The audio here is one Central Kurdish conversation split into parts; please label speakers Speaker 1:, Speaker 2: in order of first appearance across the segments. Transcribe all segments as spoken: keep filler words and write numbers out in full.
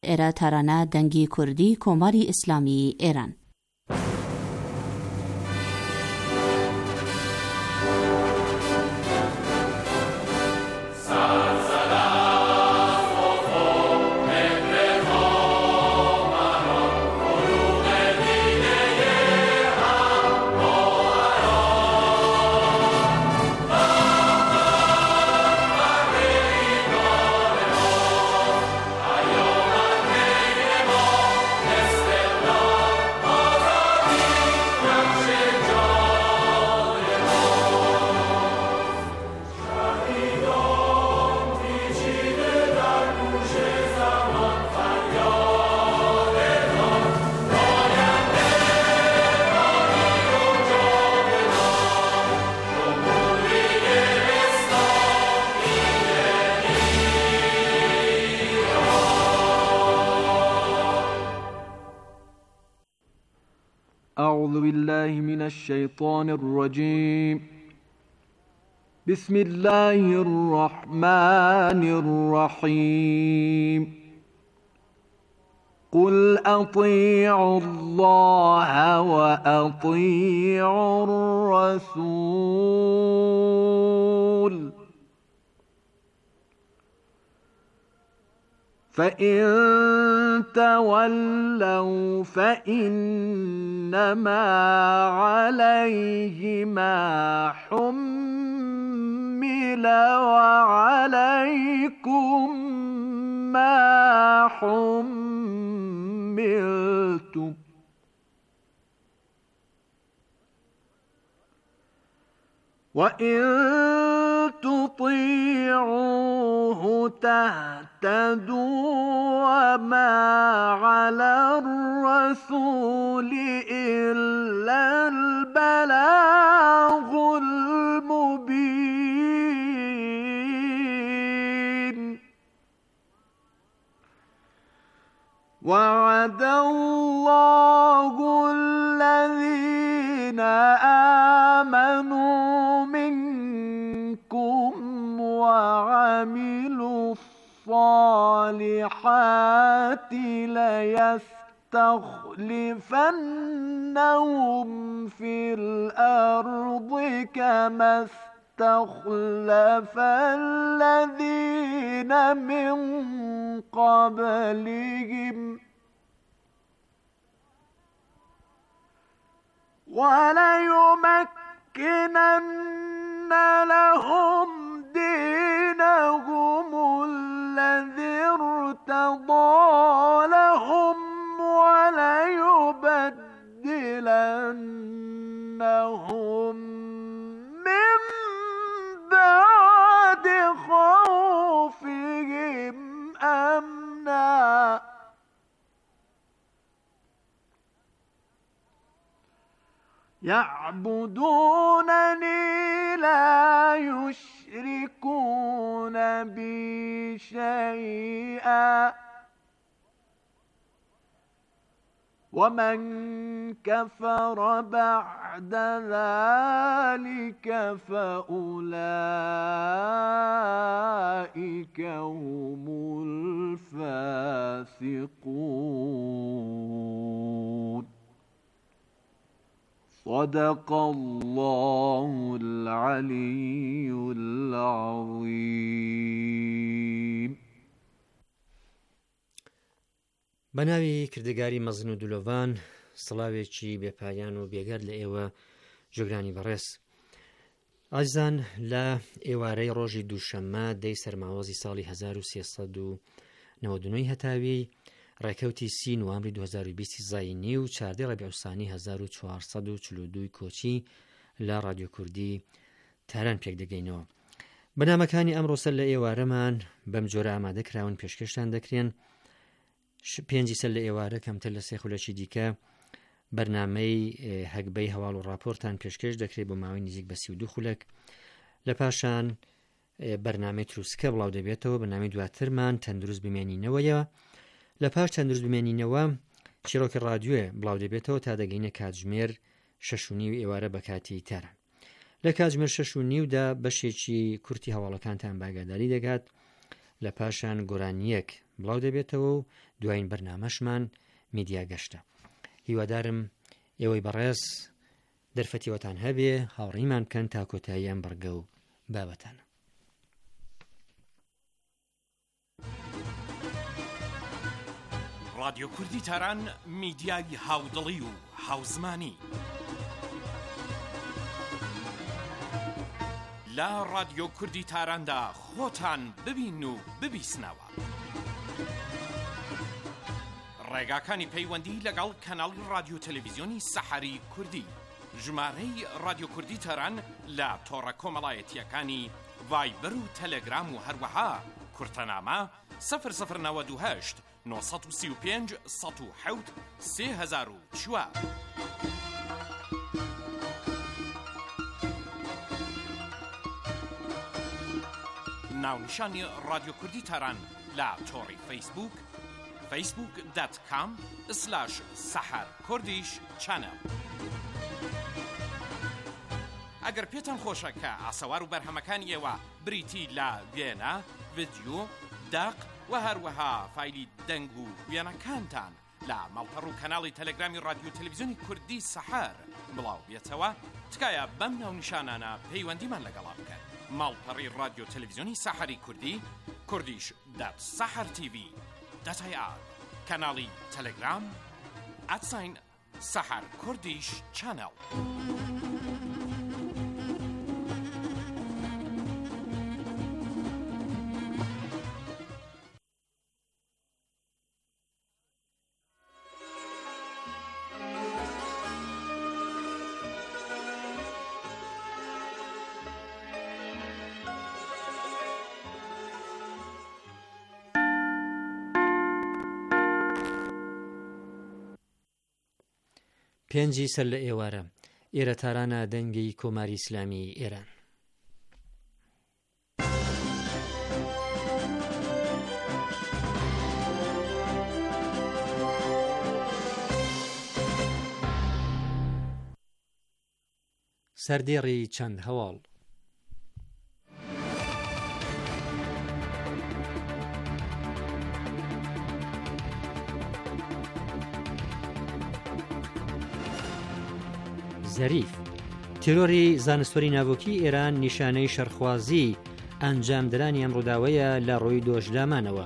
Speaker 1: ئێرە تارانە دەنگی کوردی کۆماری ئیسلامی ئێران.
Speaker 2: أعوذ بالله من الشيطان الرجيم. بسم الله الرحمن الرحيم. قل أطيعوا الله وأطيعوا الرسول فإن تولوا فإنما عليه ما حمل وعليكم ما حملتم وإن تطيعوه تهتدوا وما على الرسول إلا البلاغ المبين. وعد الله الذين آمنوا منكم وعملوا الصالحات ليستخلفنهم في الأرض كما استخلف الذين من قبلهم وليمكنن لهم دينهم الذي ارتضى لهم وليبدلنهم من بعد خوفهم أمنا يعبدونني لا يشركون بي شيئا ومن كفر بعد ذلك فأولئك هم الفاسقون. صدق الله العلي العظيم.
Speaker 3: بەناوی کردگاری مەزن و دولۆڤان سڵاوێکی بێپایان و بێگەر لە ئێوە جۆگرانی بەڕێز. ئازیزان، لە ئێوارەی ڕۆژی دووشەممە دەی سەرماوەزی ساڵی هەزار و سێسەد و نەوەد و نۆی هەتاوی ڕێکەوتی سی نوامبری دوو هەزار و بیست زاینی و چاردەی ڕەبیعوسانی هەزار و چوارسەد و چل و دوو کۆچی لە ڕادیۆ کوردی تاران پێک دەگەینەوە. بەنامەکانی ئەمڕۆ سەر لە ئێوارەمان بەم جۆرە ئامادەکراون پێشکەشتان دەکرێن. پێنجی سەر لە ئێوارە کەمتر لە سێ خولەکی دیکە بەرنامەی هەگبەی هەواڵ و راپۆرتان پێشکەش دەکرێت بۆ ماوەی نزیک بە سی و دوو خولەک. لە پاشان بەرنامەی تروسکە بڵاو دەبێتەوە. بەنامی دواترمان تەندروست بمێنینەوەیە. لە پاش تەندروست بمێنینەوە چیرۆکی ڕادیۆ بڵاو دەبێتەوە تا دەگەینە کاتژمێر شەش و نیو ئێوارە بە کاتی تاران. لە کاتژمێر شەش و نیودا بەشێکی کورتی هەواڵەکانتان باگاداری دەگات. لە پاشان گۆرانیەک بڵاو دەبێتەوە و دوایین بەرنامەشمان میدیا گەشتە. هیوادارم ئێوەی بەڕێز دەرفەتیوەتان هەبێ، هاوڕێیمان بکەن تا کۆتایی ئەم بەرگە و بابەتانە.
Speaker 4: رادیۆ کوردی تاران میدیای هاودڵی و هاوزمانی لە رادیۆ کوردی تاراندا خۆتان ببین و ببیسنەوە. ڕێگاکانی پەیوەندی لەگەڵ کەناڵی رادیۆ تەلەڤیزیۆنی سەحەری کوردی، ژمارەی رادیۆ کوردی تاران لە تۆڕە کۆمەڵایەتیەکانی ڤایبەر و تەلەگرام و هەروەها کورتەنامە سەفر سەفر نەوەد و هەشت نۆ سەد و سی و پێنج سەد و حەوت سێ هەزار و چوار. ناونیشانی رادیۆ کوردی تاران لە تۆڕی فەیسبوک فەیسبوک دات کام سلاش سەحەر کوردیش چانەل. ئەگەر پێتان خۆشە کە ئاسەوار و بەرهەمەکانی ئێوە بریتی لە وێنە، ڤیدیۆ، داق و هەروەها فایلی دەنگ و وێنەکانتان لە ماڵپەڕ و کەناڵی تەلەگرامی رادیۆ تەلەڤیزیۆنی کوردی سەحەر بڵاو بێتەوە، تکایە بەم ناونیشانانە پەیوەندیمان لەگەڵا بکەن. ماڵپەڕی رادیۆ تەلەڤیزیۆنی سەحەری کوردی، کوردیش دات سەحەر تیڤی دات ئای ئار، کەناڵی تەلەگرام ئەتساین سەحەر کوردیش چانەل.
Speaker 3: پێنجی سەر لە ئێوارە ئێرە تارانە دەنگی کۆماری ئیسلامی ئێران. سەردێڕی چەند هەواڵ. زەریف تیرۆری زانستوەری ناوۆکی ئێران نیشانەی شەرخوازی ئەنجامدرانی ئەم ڕووداوەیە لە ڕووی دۆژلامانەوە.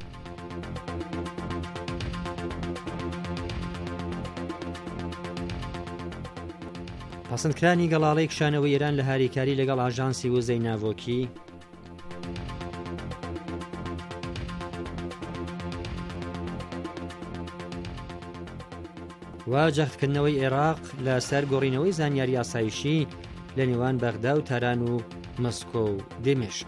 Speaker 3: پەسەندکرانی گەڵاڵەی کشانەوەی ئێران لە هاریکاری لەگەڵ ئاژانسی وزەی ناوۆکی. و جەختکردنەوەی عێراق لە سەر گۆڕینەوەی زانیاری ئاسایشی لە نێوان بەغدا و تاران و مەسکۆ و دێمێشق.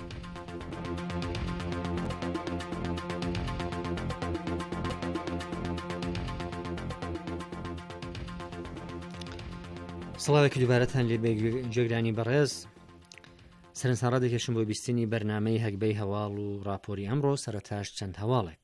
Speaker 3: سڵاوێکی دووبارەتان لێ جێگرانی بەڕێز، سەرنجان ڕادەکێشم بۆ بیستنی بەرنامەی هەگبەی هەواڵ و راپۆری ئەمڕۆ، سەرەتاش چەند هەواڵێک.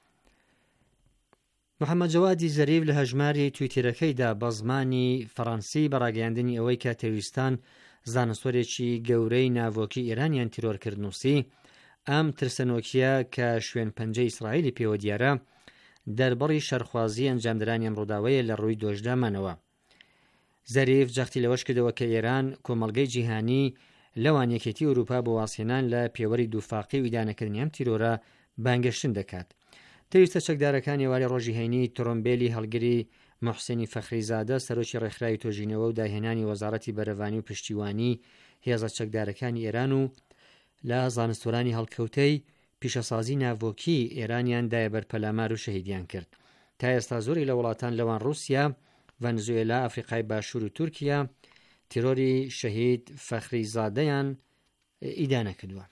Speaker 3: محەممەد جەوادی زەریف لە هەژماری تویتیرەکەیدا بە زمانی فەڕەنسی بەڕاگەیاندنی ئەوەی کە تەویستان زانستوەرێکی گەورەی ناوۆکی ئێرانیان تیرۆرکرد نووسی، ئەم ترسەنۆکیە کە شوێن پەنجەی ئیسرائیلی پێوە دیارە دەربڕی شەرخوازی ئەنجامدرانی ئەم ڕووداوەیە لە ڕووی دۆژدامانەوە. زەریف جەختی لەوەش کردەوە کە ئێران کۆمەڵگەی جیهانی لەوان یەکێتی ئەوروپا بۆ واسێنان لە پێوەری دووفاقی و ئیدانەکردنی ئەم تیرۆرە بانگەشتن دەکات. تەویستە چەکدارەکان ێواری ڕۆژی هەینی تۆمبیلی هەڵگری موحسینی فەخریزادە سەرۆکی ڕێکخراوی تۆژینەوە و داهێنانی وەزارەتی بەرەوانی و پشتیوانی هێزە چەکدارەکانی ئێران و لە زانستوەرانی هەڵکەوتەی پیشەسازی ناوۆکی ئێرانیان دایە بەرپەلامار و شەهیدیان کرد. تا ئێستا زۆری لە وڵاتان لەوان رووسیا، ڤەنزوێلا، ئەفریقای باشوور و تورکیا تیرۆری شەهید فەخریزادەیان ئیدانە کردووە.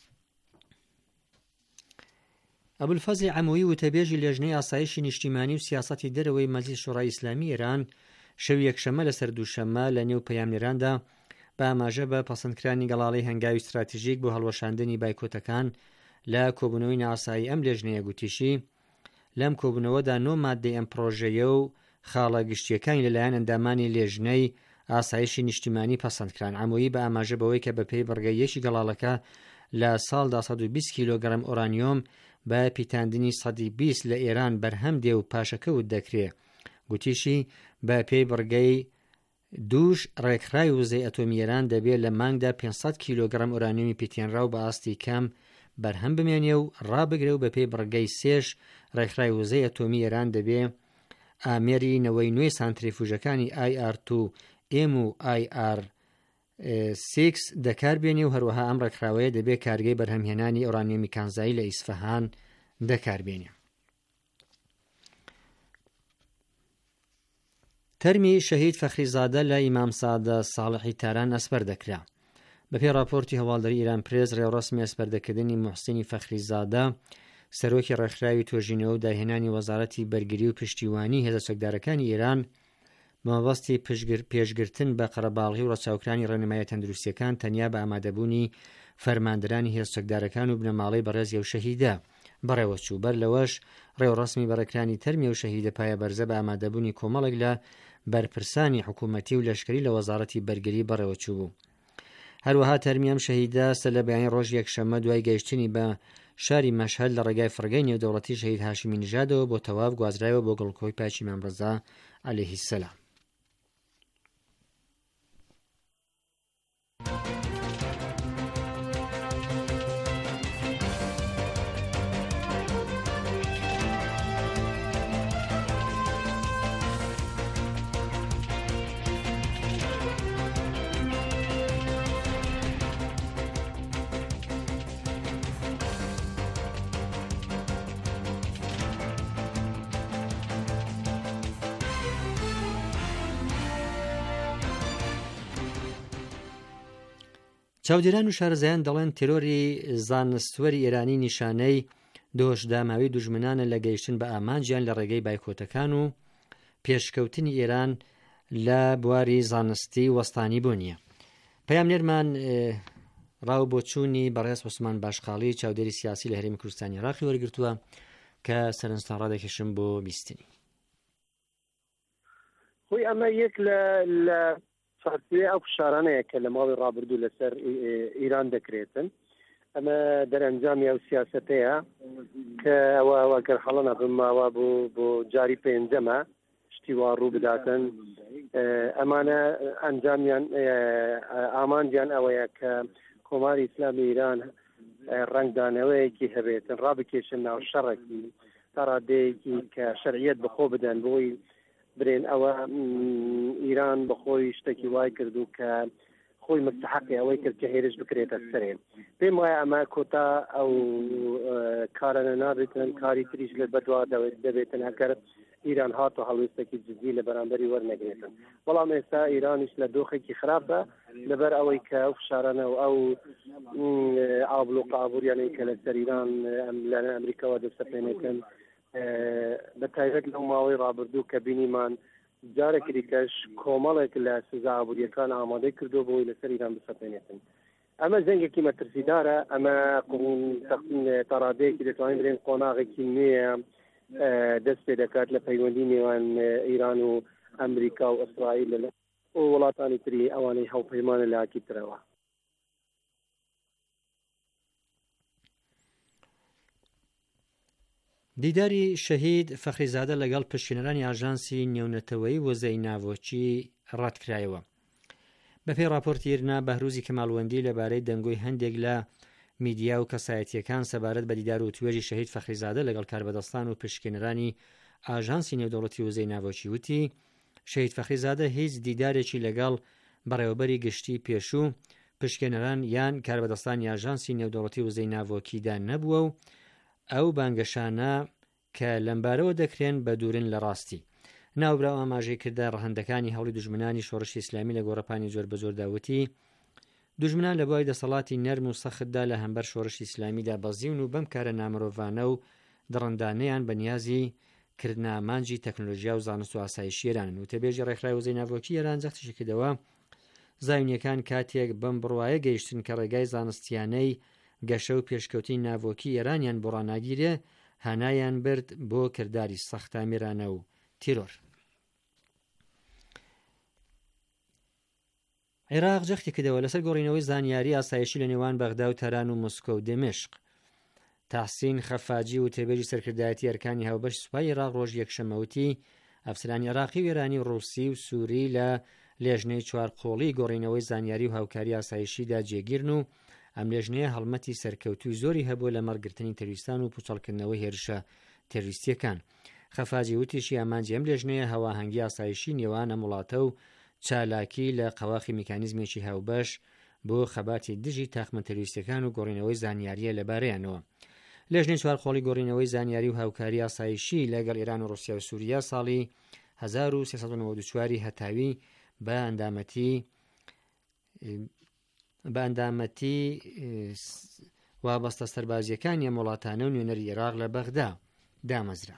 Speaker 3: ئەبولفەزلی عەمووی وتەبێژی لێژنەی ئاسایشی نیشتیمانی و سیاسەتی دەرەوەی مەجلیس شوڕای ئیسلامی ئێران شەوی یەکشەمە لەسەر دووشەممە لە نێو پەیامنێراندا بە ئاماژە بە پەسەندکرانی گەڵاڵەی هەنگاوی استراتیژیک بۆ هەڵوەشاندنی بایکۆتەکان لە کۆبوونەوەی نائاسایی ئەم لێژنەیە گوتیشی لەم کۆبوونەوەدا نۆ مادەی ئەم پرۆژەیە و خاڵە گشتیەکانی لەلایەن ئەندامانی لێژنەی ئاسایشی نیشتیمانی پەسەندکران. عەمووی بە ئاماژە بەوەی کە بەپێی بەڕگەیەکی گەڵاڵەکە لە ساڵدا سەد و بیست کیلۆگرام ئۆرانیۆم بە پیتاندنی سەدی بیست لە ئێران بەرهەم دێ و پاشەکەوت دەکرێ. گوتیشی بە پێی بڕگەی دووش ڕێکخراوی وزەی ئەتۆمی ئێران دەبێت لە مانگدا پێنج سەد کیلۆگرام ئورانیومی پیتێنرا و بە ئاستی کەم بەرهەم بمێنێ و ڕابگرێ و بە پێی بڕگەی سێش ڕێکخراوی وزەی ئەتۆمی ئێران دەبێت ئامێری نەوەی نوێی سانتریفوژەکانی ئای ئار دوو ئێم و ئای ئار سێ دەکاربێنێ و هەروەها ئەم ڕێکخراوەیە دەبێت کارگەی بەرهەمهێنانی ئورانیومی کانزایی لە ئیسفەهان دەکاربێنێ. تەرمی شەهید فەخریزادە لە ئیمام سادە ساڵحی تاران ئەسپەر دەکرا. بەپێی راپۆرتی هەواڵدەری ئیران پرێس ڕێوەڕەسمی ئەسپەردەکردنی موحسینی فەخریزادە سەرۆکی ڕێکخراوی تۆژینەوە و داهێنانی وەزارەتی بەرگری و پشتیوانی هێزە چەکدارەکانی ئێران مەبەستی پێشگرتن بە قەرەباڵغی و ڕەچاوکرانی ڕێنمایە تەندروستیەکان تەنیا بە ئامادەبوونی فەرماندەرانی هێزە چەکدارەکان و بنەماڵەی بەڕێزی و شەهیدە بەڕێوەچوو. بەر لەوەش ڕێوەڕەسمی بەڕێکرانی تەرمی و شەهیدە پایە بەرزە بە ئامادەبوونی کۆمەڵێک لە بەرپرسانی حکوومەتی و لەشکری لە وەزارەتی بەرگری بەڕێوەچوو بوو. هەروەها تەرمیم شەهیدە سە لە بەیانی ڕۆژ یەکشەممە دوای گەیشتنی بە شاری مەشهەد لە ڕێگای فڕگەی نێودەوڵەتی شەهید هاشمی نژادەوە بۆ تەواو گوازرایەوە بۆ گڵکۆی پاچی مام ڕەزا عەلەیهی سەلام. چاودێران و شارەزایان دەڵێن تێرۆری زانستوەری ئێرانی نیشانەی دۆشداماوی دوژمنانە لە گەیشتن بە ئامانجیان لە ڕێگەی بایکۆتەکان و پێشکەوتنی ئێران لە بواری زانستی وەستانی بوو نییە. پەیامنێرمان ڕاو بۆچوونی بەڕێز عوسمان باشقاڵی چاودێری سیاسی لە هەرێمی کوردستانی عێراقی وەرگرتووە کە سەرنجتان ڕادەکێشم بۆ بیستنی.
Speaker 5: خۆی ئەمە یەک لە فارتوێ ئەو شارانەیە کە لە ماڵی ڕابردوو لەسەر ئیران دەکرێتن. ئەمە دەرەنجامی ئەو سیاسەتەیە کە ئەوە ئەوەگەر هەڵەنە بماوە بوو بۆ جاری پێنجەمە شتی وا ڕوو بداتن. ئەمانە ئەنجامیان ئامانجیان ئەوەیە کە کۆماری ئیسلامی ئیران ڕنگدانەوەیەکی هەبێتن ڕابکێشن ناو شەڕێکی تا ڕادەیەکی کە شەرعیەت بەخۆ بدەن بۆی برێن ئەوە ئیران بەخۆی شتێکی وای کردو کە خۆی مستحقی ئەوەی کرد کە هێرش بکرێتە سەرێ. پێم وایە ئەمە کۆتا ئەو کارانە نابێتن کاری تریش لە بەدوا دەبێتن هەکەر ئیران هاتۆ هەڵویستێکی جدی لە بەرامبەری وەرنەگرێتن. بەڵام ئێستا ئیرانیش لە دۆخێکی خراپە لەبەر ئەوەی کە ئەو شارانە و ئەو ئابل و قابوریانەی کە لەسەر ئیران لە ئەمریکاوە دەسەپێنێتن بە تایبەت لەو ماوەی ڕابردوو کە بینیمان جارێکی دیکەش کۆمەڵێک لە سزا ئابوووریەکان ئامادەی کردو بۆی لەسەر ئیران بسەپێنێتن. ئەمە زەنگێکی مەترسیدارە. ئەمە تەڕادەیەکی دەتوانین برێن قۆناغێکی نوێیە دەست پێ دەکات لە پەیوەندی نێوان ئیران و ئەمریکا و ئەسرائیل لە وڵاتانی تری ئەوانەی هەوپەیمانە لە ئاکی ترەوە.
Speaker 3: دیداری شەهید فەخریزادە لەگەڵ پشکنەرانی ئاژانسی نێونەتەوەی وەزەی ناوۆچی ڕاتکرایەوە. بەپێی راپۆرتی ئێرنا بەهروزی کەماڵوەندی لەبارەی دەنگۆی هەندێک لە میدیا و کەسایەتیەکان سەبارەت بە دیدار و توێژی شەهید فەخریزادە لەگەڵ کاربەدەستان و پشکنەرانی ئاژانسی نێودەوڵەتی وەزەی ناوۆچی وتی شەهید فەخریزادە هیچ دیدارێکی لەگەڵ بەڕێوەبەری گشتی پێشوو پشکنەران یان کاربەدەستانی ئاژانسی نێودەوڵەتی وەزەی ناوۆکیدا نەبووە و ئەو بانگەشانە کە لەمبارەوە دەکرێن بە دوورن لە ڕاستی. ناوبراو ئاماژەی کردە ڕەهەندەکانی هەوڵی دوژمنانی شۆڕشی ئیسلامی لە گۆڕەپانی زۆر بە زۆر داوتی دوژمنان لە بۆی دەسەڵاتی نەرم و سەختدا لە هەمبەر شۆڕشی ئیسلامیدا بەزیون و بەم کارە نامرۆڤانە و دڕندانەیان بە نیازی کردنە ئامانجی تەکنۆلۆژیا و زانست و ئاسایشی ئێرانن. و تەبێژی ڕێکخراوی وەزەی ناوۆکی ئێران جەختیشی کردەوە زایونیەکان کاتێک بەم بڕوایە گەیشتن کە ڕێگای زانستیانەی گەشە و پێشکەوتی ناوۆکی ئێرانیان بۆ ڕاناگیرێ هانایان برد بۆ کردداری سەختامێرانە و تیرۆر. عێراق جەختی کردەوە لەسەر گۆڕینەوەی زانیاری ئاسایشی لە نێوان بەغدا و تەران و مۆسکۆ و دمشق. تحسین خەفاجی و تێبێژی سەرکردایەتی ئەرکانی هاوبەش سوپای عێراق ڕۆژ یەکشەمەوتی ئەفسرانی عێراقی و ئێرانی و ڕووسی و سووری لە لێژنەی چوارقۆڵی گۆڕینەوەی زانیاری و هاوکاری ئاسایشیدا جێگیرن و ئەم لێژنەیە هەڵمەتی سەرکەوتوی زۆری هەبوو لە مەڕگرتنی تەرویستان و پوچەڵکردنەوەی هێرشە تێرویستیەکان. خەفاجی وتیشی ئامانجی ئەم لێژنەیە هەواهەنگی ئاسایشی نێوان ئەم وڵاتە و چالاکی لە قەواخی میکانیزمێکی هاوبەش بۆ خەباتی دژی تاخمە تەرویستەکان و گۆڕینەوەی زانیاریە لەبارەیانەوە. لێژنەی چوارقۆڵی گۆڕینەوەی زانیاری و هاوکاری ئاسایشی لەگەڵ ئێران و رووسیا و سووریا ساڵی هەزار و سێسەد و نۆڤە و چوار هەتاوی بە ئەندامەتی بە ئەندامەتی وابەستە سەربازیەکانی ئەم وڵاتانە و نوێنەری عێراق لە بەغدا دامەزرا.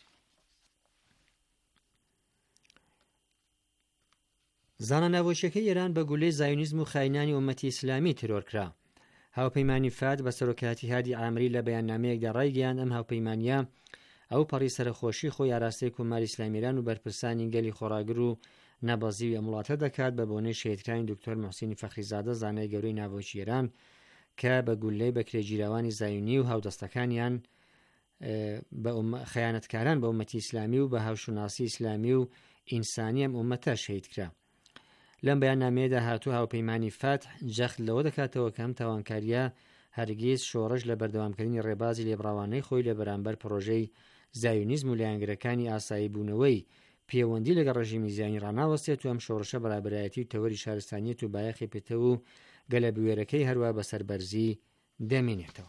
Speaker 3: زاناناوەشەکەی ئێران بە گولەی زایونیزم و خاینانی ئومەتی ئیسلامی ترۆرکرا. هاوپەیمانی فات بە سەرۆکاتی هادی عامری لە بەیاننامەیەکدا ڕایگەیاند ئەم هاوپەیمانیە ئەو پەڕی سەرخۆشی خۆی ئاراستەی کۆماری ئیسلامیران و بەرپرسانی گەلی خۆراگر و نەبەزی ئەم وڵاتە دەکات بە بۆنەی شێتکانی دکتۆر موحسینی فەخریزادە زانای گەورەی ناوەکی ئێران کە بە گولەی بەکرێگیراوانی زایونی و هاودەستەکانیان بە خەیانەتکاران بە ئومەتی ئیسلامی و بە هاوشوناسی ئیسلامی و ئینسانی ئەم ئومەتە شەهید کرا. لەم بەیاننامەیەدا هاتوو هاوپەیمانی فاتح جەخت لەوە دەکاتەوە کە ئەم تاوانکاریە هەرگیز شۆڕش لە بەردەوامکردنی ڕێبازی لێبڕاوانەی خۆی لە بەرامبەر پرۆژەی زایونیزم و لایەنگرەکانی ئاسایی بوونەوەی پەیوەندی لەگەڵ ڕژیمی زیانی ڕناوەستێت و ئەم شۆڕشە بەرابەرایەتی و تەوەری شارستانیەت و بایەخی پێتەوە و گەلە بوێرەکەی هەروە بەسەربەرزی دەمێنێتەوە.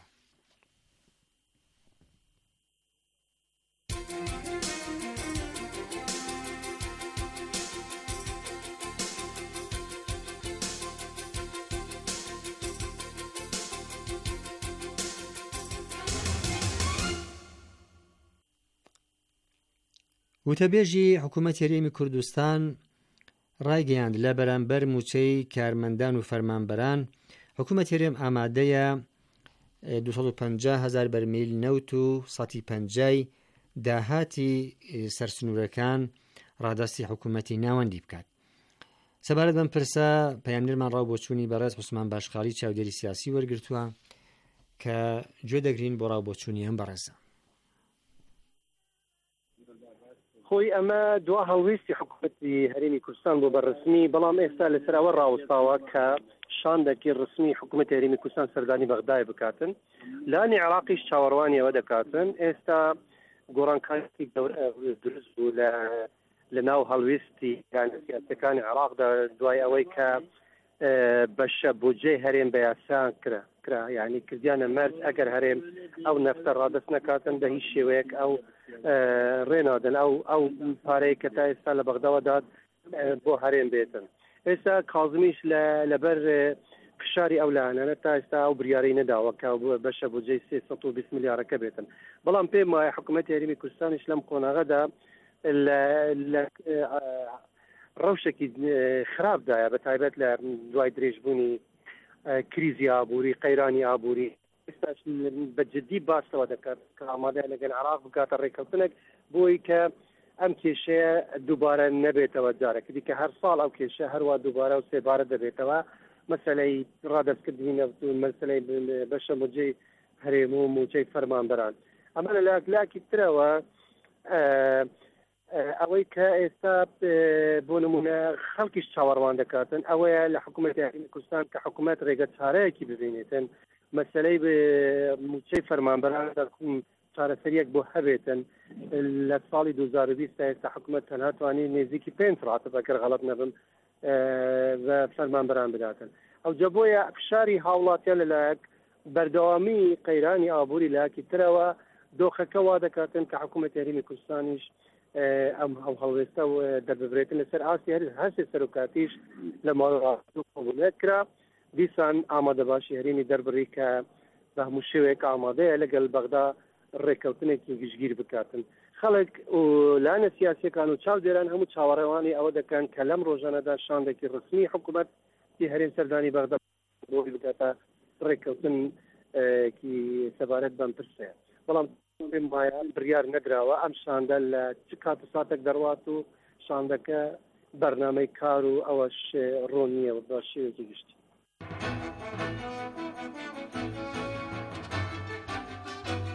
Speaker 3: وتەبێژی حکوومەت هەرێمی کوردستان ڕایگەیاند لە بەرامبەر موچەی کارمەندان و فەرمانبەران حکوومەت هەرێم ئامادەیە دووسەد و پەنجا هەزار بەرمیل نەوت و سەد و پەنجا داهاتی سەرسنوورەکان ڕاداستی حکوومەتی ناوەندی بکات. سەبارەت بەم پرسە پەیامنێرمان ڕاو بۆ چوونی بەڕێز عوسمان باشقاڵی چاودێری سیاسی وەرگرتووە کە گوێ دەگرین بۆ ڕاو بۆ چوونی ئەم بەڕێزە.
Speaker 5: خۆی ئەمە دوا هەڵویستی حکوومەتی هەرێمی کوردستان بۆ بەڕسمی، بەڵام ئێستا لەسەرەوە ڕاوەستاوە کە شاندێکی ڕسمی حکوومەتی هەرێمی کوردستان سەردانی بەغدای بکاتن، لانی عێراقیش چاوەڕوانی ئەوە دەکاتن. ئێستا گۆڕانکاری دروست بوو لە ناو هەڵویستی سیاسەکانی عێراقدا دوای ئەوەی کە بەشە بودجەی هەرێم بە یاسان کرا کرا یعنی کردیانە مەرج ئەگەر هەرێم ئەو نەفتە ڕادەست نەکاتن بە هیچ شێوەیەک ئەو ڕێنادن ئەو ئەو پارەی کە تا ئێستا لە بەغداوە داد بۆ هەرێم بێتن. ئێستا کاظمیش لەبەر فشاری ئەو لایەنانە تا ئێستا ئەو بریاری نەداوە کە بەشە بودجەی سێسەد و بیست ملیارەکە بێتن. بەڵام پێم وایە حکوومەتی هەرێمی کوردستانیش لەم قۆناغەدا ڕەوشێکی خراپدایە، بە تایبەت لە دوای درێژبوونی کریزی ئابووری، قەیرانی ئابووری. ئێستاش بە جددی باسەوە دەکات کە ئامادەیە لەگەڵ عێراق بکاتە ڕێکەوتنێک بۆی کە ئەم کێشەیە دووبارە نەبێتەوە جارێک دیکە هەر ساڵ ئەو کێشە هەروە دووبارە و سێبارە دەبێتەوە. مەسەلەی ڕادەستکردنی نەفت و مەسەلەی بەشە موچەی هەرێم و موچەی فەرمانبەران. ئەمە لە لاکی ترەوە ئەوەی کە ئێستا بۆ نمونە خەڵکیش چاوەڕوان دەکاتن ئەوەیە لە حکوومەتی هەرێمی کوردستان کە حکوومەت ڕێگە چارەیەکی ببینێتن، مەسەلەی موچەی فەرمانبەران چارەسەریەک بۆ هەبێتن. لە ساڵی دوو هەزار و بیست ئێستا حکوومەت تەنها توانی نێزیکی پێنج ڕاتب ئەگەر غەڵەت نەبم بە فەرمانبەران بداتن. ئەو جە بۆیە فشاری هاوڵاتیە لەلایەک بەردەوامی قەیرانی ئابووری لایەکی ترەوە دۆخەکە وا دەکاتن کە حکوومەتی هەرێمی کوردستانیش ئەم ئەو هەڵوێستە دەببرێتن لەسەر ئاستی هەرسێ سەرۆکاتیش لە ماڵ قبولێت کرا. دیسان ئامادە باشی هەرێمی دەربڕی کە بە هەموو شێوەیەک ئامادەیە لەگەڵ بەغدا ڕێکەوتنێکی گشتگیر بکاتن. خەڵک و لایەنە سیاسیەکان و چاودێران هەموو چاوەڕێوانی ئەوە دەکەن کە لەم ڕۆژانەدا شاندێکی ڕسمی حکوومەتی هەرێم سەردانی بەغدا بۆی بکاتە ڕێکەوتنکی سەبارەت بەم پرسەیە. بەڵام مایان بڕیار نەدراوە ئەم شاندە لە چ کات و ساتێک دەڕوات و شاندەکە بەرنامەی کار و ئەوەش ڕۆن نییە و بە شێوەیەکی گشتی.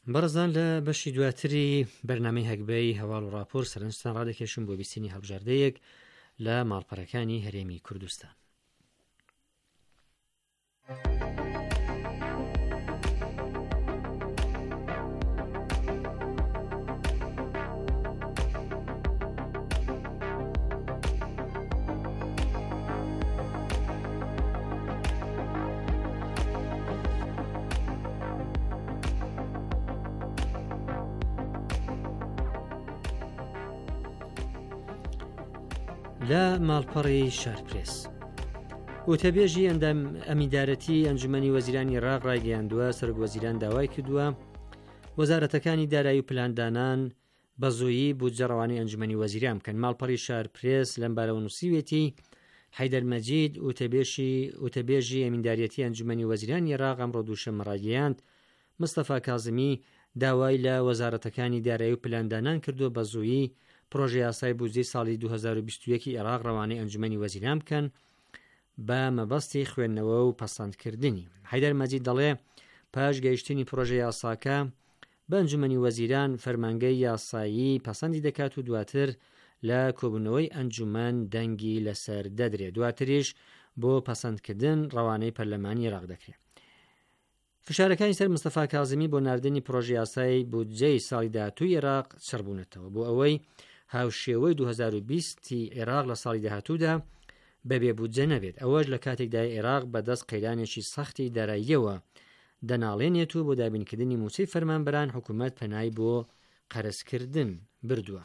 Speaker 3: بەڕزان لە بەشی دواتری بەرنامەی هەگبەی هەواڵ و ڕاپۆر سەرنجتان ڕادەکێشم بۆ بیستنی هەڵبژاردەیەک لە ماڵپەڕەکانی هەرێمی کوردستان. لە ماڵپەڕی شارپرێس وتەبێژی ئەندام ئەمیندارەتی ئەنجومەنی وەزیرانی عێراق ڕایگەیاندووە سەرۆکوەزیران داوای کردووە وەزارەتەکانی دارایی و پلاندانان بە زوویی بودجە ڕەوانەی ئەنجومەنی وەزیران بکەن. ماڵپەڕی شارپرێس لەم بارەوە نووسیوێتی حەیدەر مەجید وتەبێژی ئەمیندارەتی ئەنجومەنی وەزیرانی عێراق ئەمڕۆ دووشەممە ڕایگەیاند مستەفا کاظمی داوای لە وەزارەتەکانی دارایی و پلاندانان کردو بە زوویی پرۆژە یاسای بودجەی ساڵی دوو هەزار و بیست و یەک عێراق ڕەوانەی ئەنجومەنی وەزیران بکەن بە مەبەستی خوێندنەوە و پەسەندکردنی. حەیدەر مەجید دەڵێ پاش گەیشتنی پرۆژە یاساکە بە ئەنجومەنی وەزیران فەرمانگەی یاسایی پەسەندی دەکات و دواتر لە کۆبوونەوەی ئەنجومەن دەنگی لەسەر دەدرێت، دواتریش بۆ پەسەندکردن ڕەوانەی پەرلەمانی عێراق دەکرێت. فشارەکانی سەر مستەفا کاظمی بۆ ناردنی پرۆژە یاسای بودجەی ساڵی داهاتووی عێراق چڕبوونەتەوە بۆ ئەوەی هاوشێوەی دوو هەزار و بیستی عێراق لە ساڵی داهاتوودا بەبێ بودجە نەبێت. ئەوەش لە کاتێکدا عێراق بەدەست قەیرانێکی سەختی داراییەوە دەناڵێنێت و بۆ دابینکردنی موچەی فەرمانبەران حکوومەت پەنای بۆ قەرزکردن بردووە.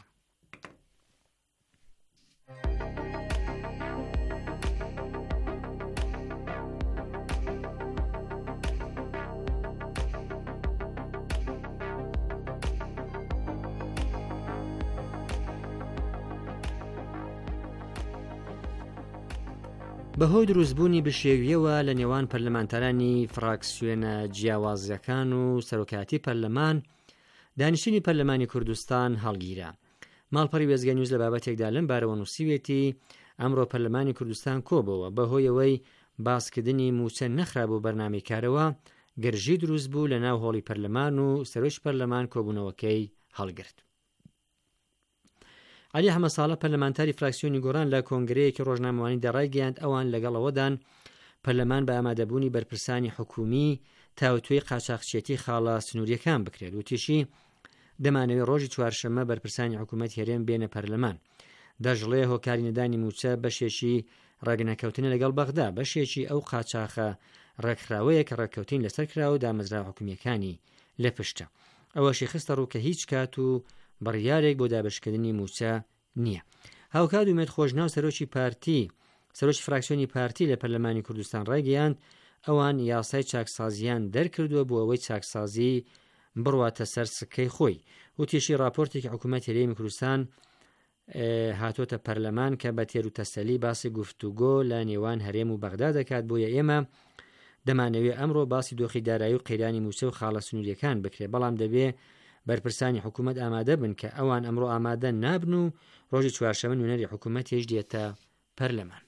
Speaker 3: بەهۆی دروستبوونی بشێویەوە لە نێوان پەرلەمانتارانی فراکسیۆنە جیاوازیەکان و سەرۆکایەتی پەرلەمان دانیشتنی پەرلەمانی کوردستان هەڵگیرا. ماڵپەڕی وێزگە نیوز لە بابەتێکدا لەم بارەوە نووسیوێتی ئەمڕۆ پەرلەمانی کوردستان کۆبەوە بەهۆی ئەوەی باسکردنی موچە نەخرا بۆ بەرنامەی کارەوە گرژی دروست بوو لە ناو هۆڵی پەرلەمان و سەرۆکی پەرلەمان کۆبوونەوەکەی هەڵگرت. علی حەمەدساڵح پەرلەمانتاری فراکسیۆنی گۆران لە کۆنگرەیەکی ڕۆژنامەوانیدا ڕایگەیاند ئەوان لەگەڵەوەدان پەرلەمان بە ئامادەبوونی بەرپرسانی حکومی تاوتوێی قاچاقچێتی خاڵە سنووریەکان بکرێت و تیشی دەمانەوێت ڕۆژی چوارشەممە بەرپرسانی حکوومەت هێرێن بێنە پەرلەمان. دەژڵێ هۆکاری نەدانی موچە بەشێکی ڕاگنەکەوتنە لەگەڵ بەغدا بەشێکی ئەو قاچاخە ڕێکخراوەیە کە ڕێککەوتین لەسەر کراوە دامەزرا حکومیەکانی لە پشتە. ئەوەشی خستە ڕوو کە هیچ کات و بڕیارێک بۆ دابشکردنی موچە نییە. هاوکات دومێت خۆشناو سەرۆکی پارتی سەرۆکی فراکسیۆنی پارتی لە پەرلەمانی کوردستان ڕایگەیاند ئەوان یاسای چاکسازیان دەرکردووە بۆ ئەوەی چاکسازی بڕواتە سەر سکەی خۆی و تێشی راپۆرتێکی حکوومەت هەرێمی کوردستان هاتۆتە پەرلەمان کە بە تێر و تەسەلی باسی گفتوگۆ لە نێوان هەرێم و بەغدا دەکات. بۆیە ئێمە دەمانەوێت ئەمڕۆ باسی دۆخی دارایی و قەیرانی موچە و خاڵە سنووریەکان بکرێت، بەڵام دەبێ بەرپرسانی حکوومەت ئامادە بن کە ئەوان ئەمڕۆ ئامادە نابن و ڕۆژی چوارشەممە نوێنەری حکوومەت هێش دێتە پەرلەمان.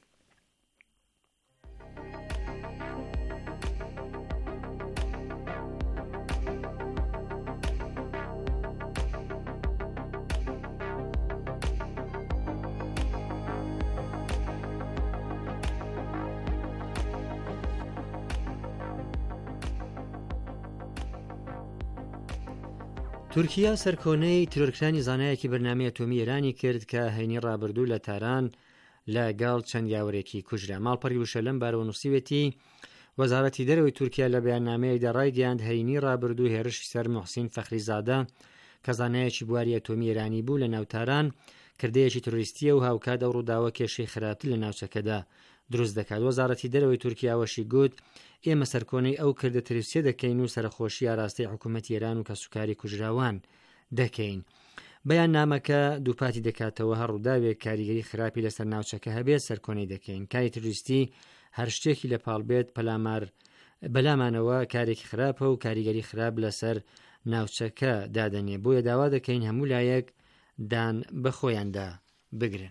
Speaker 3: تورکیا سەرکۆنەی ترۆرکرانی زانایەکی بەرنامەی ئەتۆمی ئێرانی کرد کە هەینی ڕابردوو لە تاران لەگەڵ چەند یاوەرێکی کوژرا. ماڵپەڕی وشە لەم بارەوە نووسیوێتی وەزارەتی دەرەوەی تورکیا لە بەیاننامەیەکدا ڕایگەیاند هەینی ڕابردوو هێرشی سەر موحسین فەخریزادە کە زانایەکی بواری ئەتۆمی ئێرانی بوو لە ناوتاران کردەیەکی تۆریستیە و هاوکات ئەو ڕووداوە کێشەی خراپتر لە ناوچەکەدا دروست دەکات. وەزارەتی دەرەوەی تورکیاوەشی گوت ئێمە سەرکۆنەی ئەو کردە تەرویستیە دەکەین و سەرخۆشی ئاراستەی حکوومەتی ئێران و کەسوکاری کوژراوان دەکەین. بەیان نامەکە دووپاتی دەکاتەوە هەر ڕووداوێک کاریگەری خراپی لەسەر ناوچەکە هەبێت سەرکۆنەی دەکەین. کاری تروریستی هەر شتێکی لە پاڵبێت پەلامار بەلامانەوە کارێکی خراپە و کاریگەری خراپ لەسەر ناوچەکە دادەنێ. بۆیە داوا دەکەین هەموو لایەک دان بە خۆیاندا بگرن.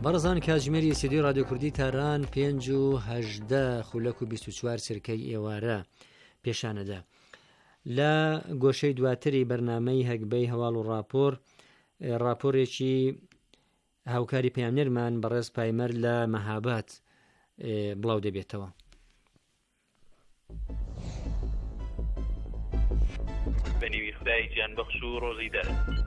Speaker 3: بەڕێزان کاتژمێری سیدی رادیۆ کوردی تاران پێنج و هەژدە خولەک و بیست و چوار سرکەی ئێوارە پێشانەدا. لە گۆشەی دواتری بەرنامەی هەگبەی هەواڵ و راپۆر راپۆرێکی هاوکاری پەیامنێرمان بەڕێز پایمەر لە مەهاباد بڵاو دەبێتەوە.
Speaker 6: بەنیوی خدای گیان بەخش و ڕۆژی دەر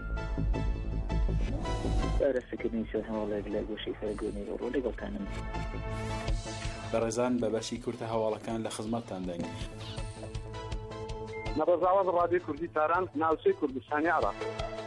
Speaker 7: بارەسەکردنی سەر هەواڵێک لە گۆشەی سەرگۆنی ڕۆ لەگەڵتانم.
Speaker 8: بەڕێزان بە بەشی کورتە هەواڵەکان لە خزمەتتان دەین.
Speaker 9: نەڕزاوەز ڕادیۆ کوردی تاران ناوچەی کوردستانی عێراق.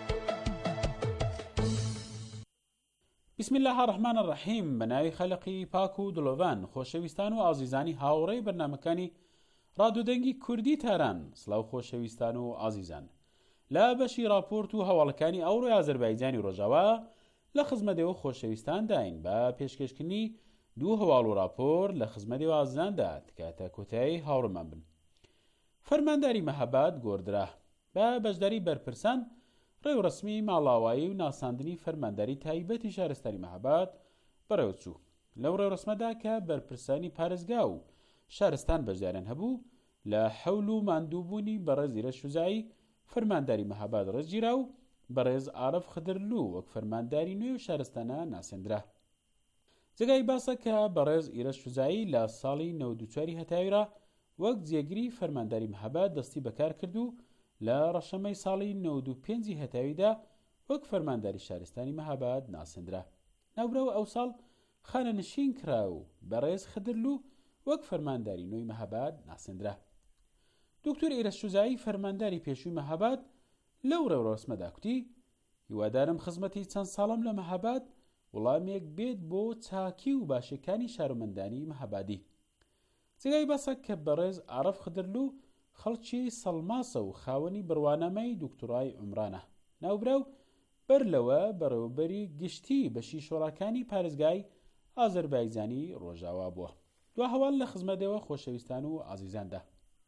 Speaker 8: بسم الله الرحمن الرحیم. بەناوی خەلقی پاک و دڵۆڤان خۆشەویستان و ئازیزانی هاوڕێی بەرنامەکانی ڕادیۆدەنگی کوردی تاران، سڵاو خۆشەویستان و ئازیزان. لە بەشی راپۆرت و هەواڵەکانی ئەوڕۆی ئازەربایجانی ڕۆژاوا لە خزمەتەوە خۆشەویستان داین بە پێشکەشکردنی دوو هەواڵ و راپۆر لە خزمەتەوە ئازیزاندا تکاتە کۆتایی هاوڕێمان بن. فەرمانداری مەهاباد گۆڕدرا بە بەشداری بەرپرسان ڕێوڕسمی ماڵاوایی و ناساندنی فەرمانداری تایبەتی شارستانی مەهاباد بەڕێوەچوو. لەو ڕێوڕسمەدا کە بەرپرسانی پارێزگا و شارستان بەشداریان هەبوو، لە حەول و ماندووبوونی بەڕێز ئیرەش شوزایی فەرمانداری مەهاباد ڕێزگیرا و بەڕێز عارف خدرلو وەک فەرمانداری نوێ و شارستانە ناسێنرا. جێگای باسە کە بەڕێز ئیرەش شوزایی لە ساڵی نەوەد و چواری هەتاویرا وەک جێگیری فەرمانداری مەهاباد دەستی بەکار کرد و لە ڕەشەمەی ساڵی نەوەد و پێنجی هەتاویدا وەک فەرمانداری شارستانی مەهاباد ناسێنرا. ناوبرەوە ئەو ساڵ خانە نشین کرا و بەڕێز خدرلو وەک فەرمانداری نوێی مەهاباد ناسێنرا. دکتۆر ئیرەش شوزایی فەرمانداری پێشووی مەهاباد لەو ڕێوڕسمەدا کوتی: هیوادارم خزمەتی چەند ساڵم لە مەهاباد وەڵامێک بێت بۆ چاکی و باشەکانی شارۆمەندانی مەهابادی. جێگای بەسە کە بەڕێز عارف خدرلو خەڵکی سەڵماسە و خاوەنی بڕوانامەی دکتۆرای عومرانە. ناوبراو بەر لەوە بەڕێوەبەری گشتی بەشی شۆڕاکانی پارێزگای ئازەربایجانی ڕۆژاوا بووە. دو هەواڵ لە خزمەتەوە خۆشەویستان و ئازیزاندا.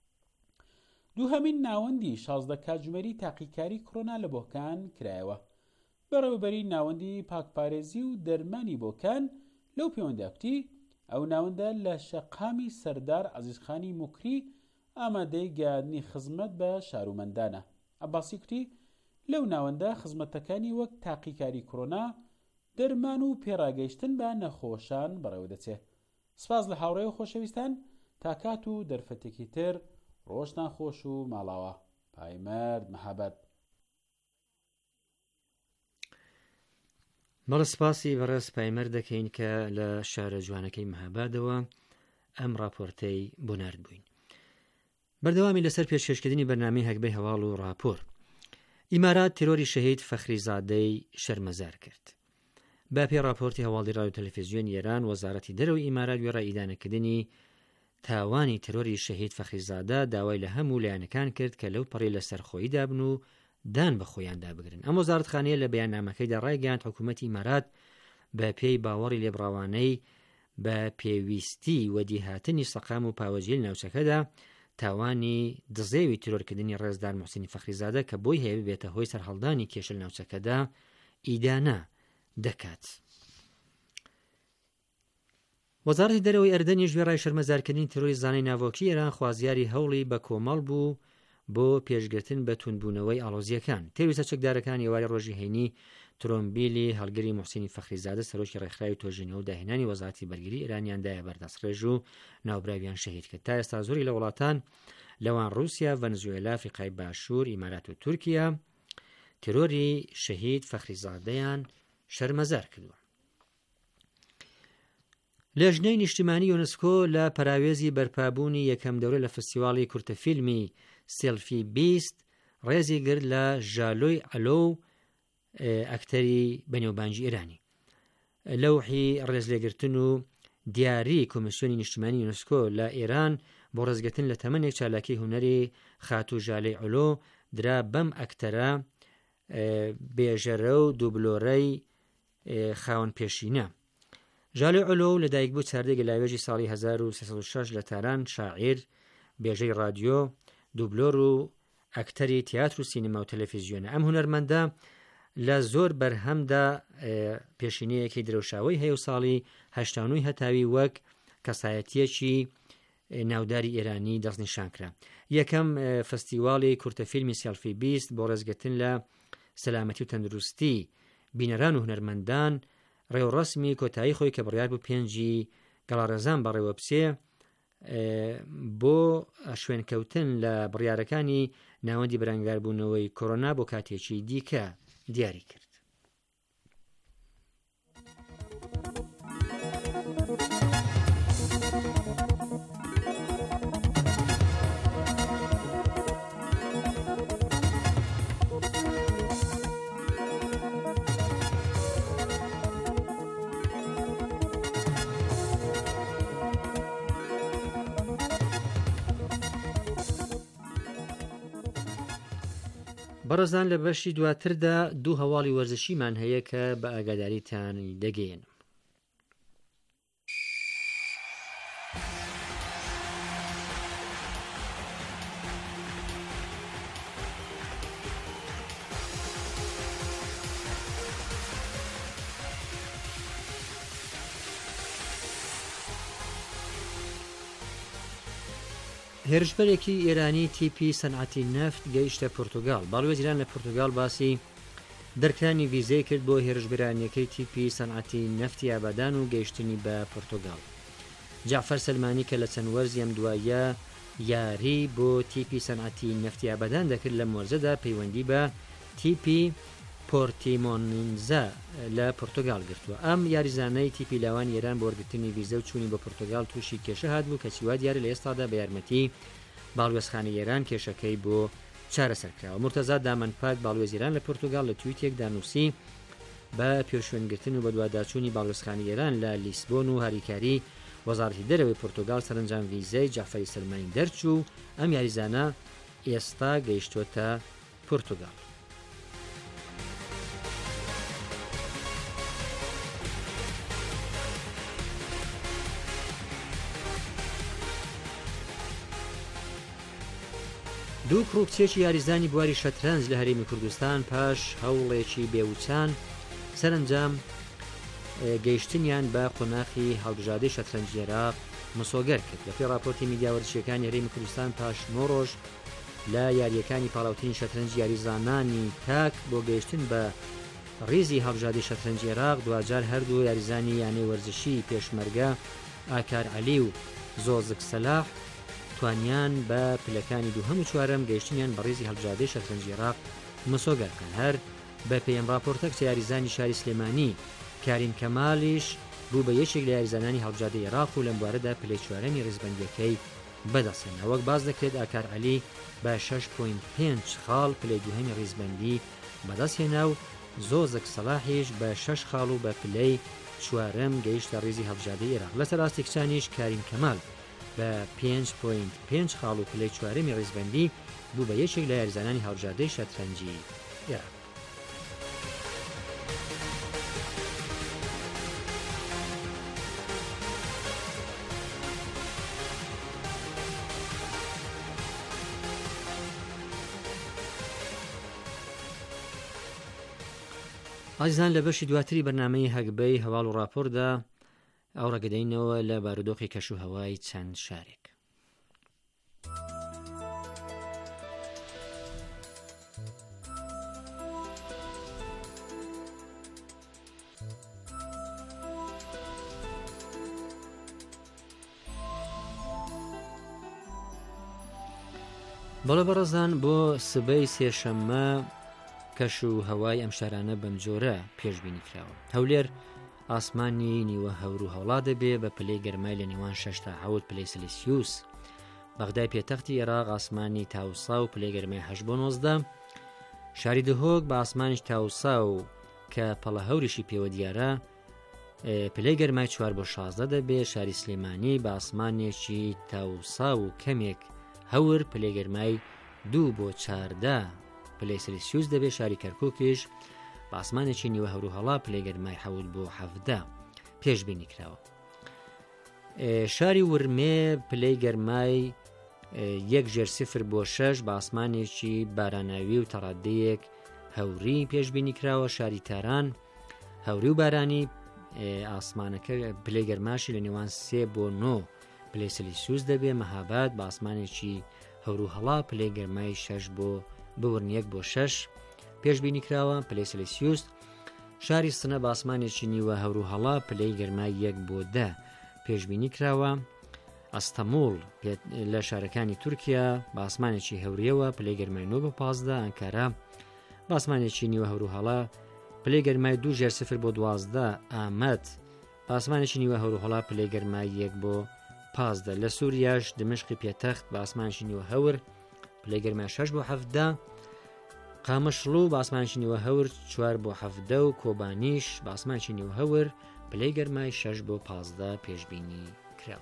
Speaker 8: دووهەمین ناوەندی شازدە کاتژمێری تاقیکاری کۆرۆنا لە بۆکان کرایەوە. بەڕێوەبەری ناوەندی پاکپارێزی و دەرمانی بۆکان لەو پەیوەندیدا کوتی ئەو ناوەندە لە شەقامی سەردار عەزیزخانی موکری ئامادەی گەیاندنی خزمەت بە شارومەندانە. عەباسی کوتی لەو ناوەندە خزمەتەکانی وەک تاقیکاری کۆرۆنا، دەرمان و پێڕاگەیشتن بە نەخۆشان بەڕێوە دەچێت. سپاس لە هاوڕێی خۆشەویستان، تاکات و دەرفەتێکی تر ڕۆژتان خۆش و ماڵاوە. پایمەرد مەهاباد.
Speaker 3: بەڵە سپاسی بەڕێز پایمەر دەکەین کە لە شارە جوانەکەی مەهابادەوە ئەم راپۆرتەی بۆ نارد بووین. بەردەوامی لەسەر پێشکەشکردنی بەرنامەی هەگبەی هەواڵ و راپۆر. ئیمارات تیرۆری شەهید فەخریزادەی شەرمەزار کرد. با پێ راپۆرتی هەواڵی ڕادیۆ تەلەڤیزیۆنی ئێران، وەزارەتی دەرەوەی ئیمارات وێڕای ئیدانەکردنی تاوانی تیرۆری شەهید فەخریزادە داوای لە هەموو لایەنەکان کرد کە لەو پەڕی لەسەر خۆیدا بن و دان بە خۆیان دابگرن. ئەم وەزارەتخانەیە لە بەیاننامەکەیدا ڕایگەیاند حکوومەتی ئیمارات بە پێی باوەڕی لێبڕاوانەی بە پێویستی وەدیهاتنی سەقام و پاوەجیل ناوچەکەدا تاوانی دزێوی تیرۆرکردنی ڕێزدار موحسینی فەخریزادە کە بۆی هەیە بێتە هۆی سەرهەڵدانی کێشە لە ناوچەکەدا ئیدانە دەکات. وەزارەتی دەرەوەی ئەردەنی ژێڕای شەرمەزارکردنی تیرۆری زانای ناوۆکی ئێران خوازیاری هەوڵی بە کۆمەڵ بوو بۆ پێشگرتن بە توندبوونەوەی ئاڵۆزیەکان. تێویستە چەکدارەکان ئێواری ڕۆژی هەینی ترۆمبیلی هەڵگری موحسینی فەخریزادە سەرۆکی ڕێکخراوی تۆژینەوە و داهێنانی وەزارەتی بەرگری ئێرانیاندایە بەردەستڕێژ و ناوبراویان شەهید کرد. تا ئێستا زۆری لە وڵاتان لەوان رووسیا، ڤەنزوێلا، ئەفریقای باشوور، ئیمارات و تورکیا تیرۆری شەهید فەخریزادەیان شەرمەزار کردووە. لێژنەی نیشتیمانی یۆنسکۆ لە پەراوێزی بەرپابوونی یەکەم دەورە لە فستیواڵی کورتەفیلمی سێلفی بیست ڕێزی گرت لە ژالۆی ئەلۆ ئەکتەری بەنێوبانجی ئێرانی. لەوحی ڕێزلێگرتن و دیاری کۆمیسیۆنی نیشتیمانی یۆنسکۆ لە ئێران بۆ ڕێزگرتن لە تەمەنێک چالاکی هونەری خاتوو ژالەی ئەلۆ درا بەم ئەکتەرە بێژەرە و دووبلۆرەی خاوەن پێشینە. ژالۆی ئەلۆ لەدایک بوو چاردەی گەلاوێژی ساڵی هەزار و سێسەد و شەش لە تاران، شاعیر، بێژەی رادیۆ، دووبلۆر و ئەکتەری تیاتر و سینەما و تەلەڤیزیۆنە. ئەم هونەرمەندە لە زۆر بەرهەمدا پێشینەیەکی درەوشاوی هەیە و ساڵی هەشتا و نۆ هەتاوی وەک کەسایەتیەکی ناوداری ئێرانی دەستنیشانکرا. یەکەم فستیواڵی کورتەفیلمی سێلفی بیست بۆ ڕێزگرتن لە سەلامەتی و تەندروستی بینەران و هونەرمەندان ڕێوەڕەسمی کۆتایی خۆی کە بڕیار بوو پێنجی گەڵارەزان بەڕێوە بچێ بۆ شوێنکەوتن لە بڕیارەکانی ناوەندی بەرەنگاربوونەوەی کۆرۆنا بۆ کاتێکی دیکە دیاری کرد. بەڕێزان لە بەشی دواتردا دوو هەواڵی وەرزشیمان هەیە کە بە ئاگاداریتان دەگەین. هێرشبەرێکی ئێرانی تیپی سەنعەتی نەفت گەیشتە پۆرتوگال. باڵوێزیران لە پۆرتوگال باسی دەرکرانی ویزەی کرد بۆ هێرشبەرانیەکەی تیپی سەنعەتی نەفتی ئابادان و گەیشتنی بە پۆرتوگال. جعفەر سەلمانی کە لە چەند وەرزی ئەم دوایە یاری بۆ تیپی سەنعەتی نەفتی ئابادان دەکرد لە مۆرزەدا پەیوەندی بە تیپی پۆرتیمۆنزە لە پۆرتوگال گرتووە. ئەم یاریزانەی تیپی لاوان ئێران بۆ وەرگرتنی ویزە و چوونی بە پۆرتوگال تووشی کێشە هاتبوو کە چیوا دیارە لە ئێستادا بە یارمەتی باڵوێزخانەی ئێران کێشەکەی بۆ چارەسەرکراوە. مرتەزا دامەنپاک باڵوێزیران لە پۆرتوگال لە تویتێکدا نووسی بە پێشوێنگرتن و بە دواداچوونی باڵوێزخانەی ئێران لە لیسبۆن و هاریکاری وەزارەتی دەرەوەی پۆرتوگال سەرنجام ویزەی جعفەری سەلمانی دەرچوو. ئەم یاریزانە ئێستا گەیشتوتە پۆرتوگال. دوو کڕووکچێکی یاریزانی بواری شەترەنج لە هەرێمی کوردستان پاش هەوڵێکی بێوچان سەرنجام گەیشتنیان بە قۆناغی هەڵبژاردەی شەترەنجی عێراق مسۆگەر کرد. لە پێی راپۆرتی میدیا وەرزشیەکانی هەرێمی کوردستان پاش نۆ ڕۆژ لە یاریەکانی پاڵاوتنی شەترەنجی یاریزانانی تاک بۆ گەیشتن بە ڕیزی هەڵبژاردەی شەترەنجی عێراق دوجار هەردوو یاریزانی یانەی وەرزشی پێشمەرگە ئاکار عەلی و زۆزک سەلاح توانیان بە پلەکانی دووهەم و چوارەم گەیشتنیان بە ڕیزی هەڵبژاردەی شەترەنجی عێراق مسۆگەرکەن. هەر بە پێم راپۆرتە کچە یاریزانی شاری سلێمانی کاریم کەمالیش بوو بە یەکێک لە یاریزانانی هەڵبژاردەی عێراق و لەم بوارەدا پلەی چوارەمی ڕێزبەندیەکەی بەدەستێنا. وەک باز دەکرێت ئاکار عەلی بە شەش پۆینت پێنج خاڵ پلەی دووهەمی ڕێزبەندی بەدەستهێنا و زۆزک سەلاحیش بە شەش خاڵ و بە پلەی چوارەم گەیشتە ڕیزی هەڵبژاردەی عێراق. لەسەر ڕاستی کچانیش کاریم کەمال بە پێنج پۆینت پێنج خاڵ و پلەی چوارەمی ڕێزبەندی بوو بە یەکێک لە یاریزانانی هەڵبژاردەی شەترەنجی عێراق. ئازیزان لە بەشی دواتری بەرنامەی هەگبەی هەواڵ و راپۆردا ئەو ڕەگەدەینەوە لە بارودۆخی کەش و هەوای چەند شارێک. بەڵێ بەڕێزان بۆ سبەی سێشەممە کەش و هەوای ئەم شارانە بەم جۆرە پێشبینی کراوە. هەولێر ئاسمانی نیوە هەور و هەوڵا دەبێ بە پلەی گەرمای لە نێوان شەش تا حەوت پلەی سلسیوس. بەغدای پێتەختی عێراق ئاسمانی تاوسا و پلەی گەرمای هەشت بۆ نۆزدە. شاری دهۆک بە ئاسمانیش تاوسا و کە پەڵە هەوریشی پێوە دیارە پلەی گەرمای چوار بۆ شازدە دەبێ. شاری سلێمانی بە ئاسمانێکی تاوسا و کەمێک هەور پلەی گەرمای دوو بۆ چاردە پلەی سلسیوس دەبێ. شاری کەرکووکیش بە ئاسمانێکی نیوە هەور و هەڵا پلەی گەرمای حەوت بۆ حەڤدە پێشبینی کراوە. شاری ورمێ پلەی گەرمای یەک ژێر سفر بۆ شەش بە ئاسمانێکی باراناوی و تەڕادەیەک هەوری پێشبینی کراوە. شاری تاران هەوری و بارانی ئاسمانەکە پلەی گەرماشی لە نێوان سێ بۆ نۆ پلەی سەلیسیوس دەبێ. مەهاباد بە ئاسمانێکی هەور و هەڵا پلەی گەرمای شەش بۆ بورنیەک بۆ شەش پێشبینی کراوە پلەی سەلیسیوس. شاری سنە بە ئاسمانێکی نیوە هەور و هەڵا پلەی گەرمای یەک بۆ دە پێشبینی کراوە. ئەستەموڵ لە شارەکانی تورکیا بە ئاسمانێکی هەوریەوە پلەی گەرمای نۆ بۆ پازدە. ئەنکارا بە ئاسمانێکی نیوە هەور و هەڵا پلەی گەرمای دوو ژێر سفر بۆ دوازدە. ئامەد بە ئاسمانێکی نیوە هەور و هەڵا پلەی گەرمای یەک بۆ پازدە. لە سووریاش دمشقی پێتەخت بە ئاسمانێکی نیوە هەور پلەی گەرمای شەش بۆ حەفدە. قامشڵوو بە ئاسمانێکی نیوە هەور چوار بۆ حەفدە و کۆبانیش بە ئاسمانێکی نیوە هەور پلەی گەرمای شەش بۆ پازدە پێشبینی کراوە.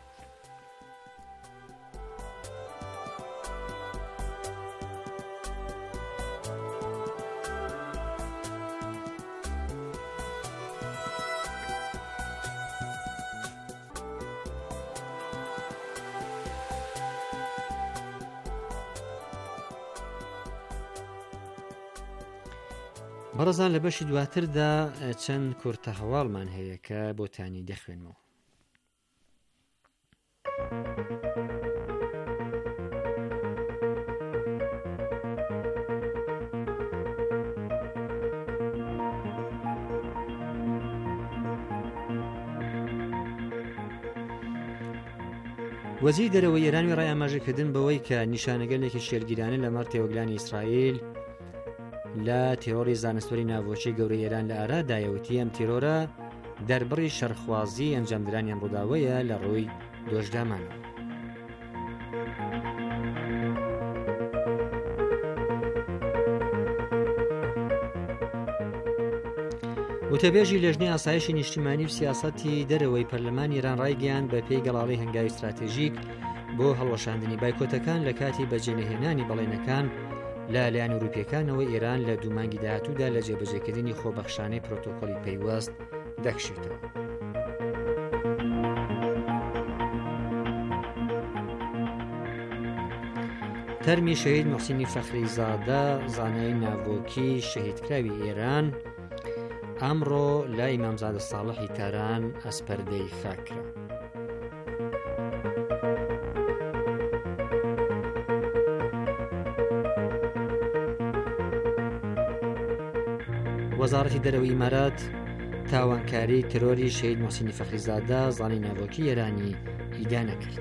Speaker 3: بەڕێزان لە بەشی دواتردا چەند کورتە هەواڵمان هەیە کە بۆتانی دەخوێنەوە. وەزیری دەرەوەی ئێرانی ڕای ئاماژەکردن بەوەی کە نیشانەگەلێکی شێرگیرانە لە مەڕ تێوەگلانی ئیسرائیل لە تێرۆری زانستوەری ناوۆچی گەورەی ئێران لە ئارادایەوتی ئەم تێرۆرە دەربڕی شەرخوازی ئەنجامدرانیان ڕووداوەیە لە ڕووی دۆشدامانەوە. وتەبێژی لێژنەی ئاسایشی نیشتیمانی و سیاسەتی دەرەوەی پەرلەمانی ئێران ڕایگەیاند بە پێی گەڵاڵی هەنگاوی استراتێژیک بۆ هەڵوەشاندنی بایکۆتەکان لە کاتی بەجێنەهێنانی بەڵێنەکان لە لایەن ئەوروپیەکانەوە ئێران لە دوومانگی داهاتوودا لە جێبەجێکردنی خۆبەخشانەی پرۆتۆکۆلی پەیوەست دەکشێتەوە. تەرمی شەهید موحسینی فەخریزادە زانای ناوۆکی شەهیدکراوی ئێران ئەمڕۆ لای ئیمامزادە ساڵحی تاران ئەسپەردەی خاکرا. وەزارەتی دەرەوەی ئیمارات تاوانکاری ترۆری شەهید موحسینی فەخریزادە زانی ناوۆکی ئێرانی ئیدا نەکرد.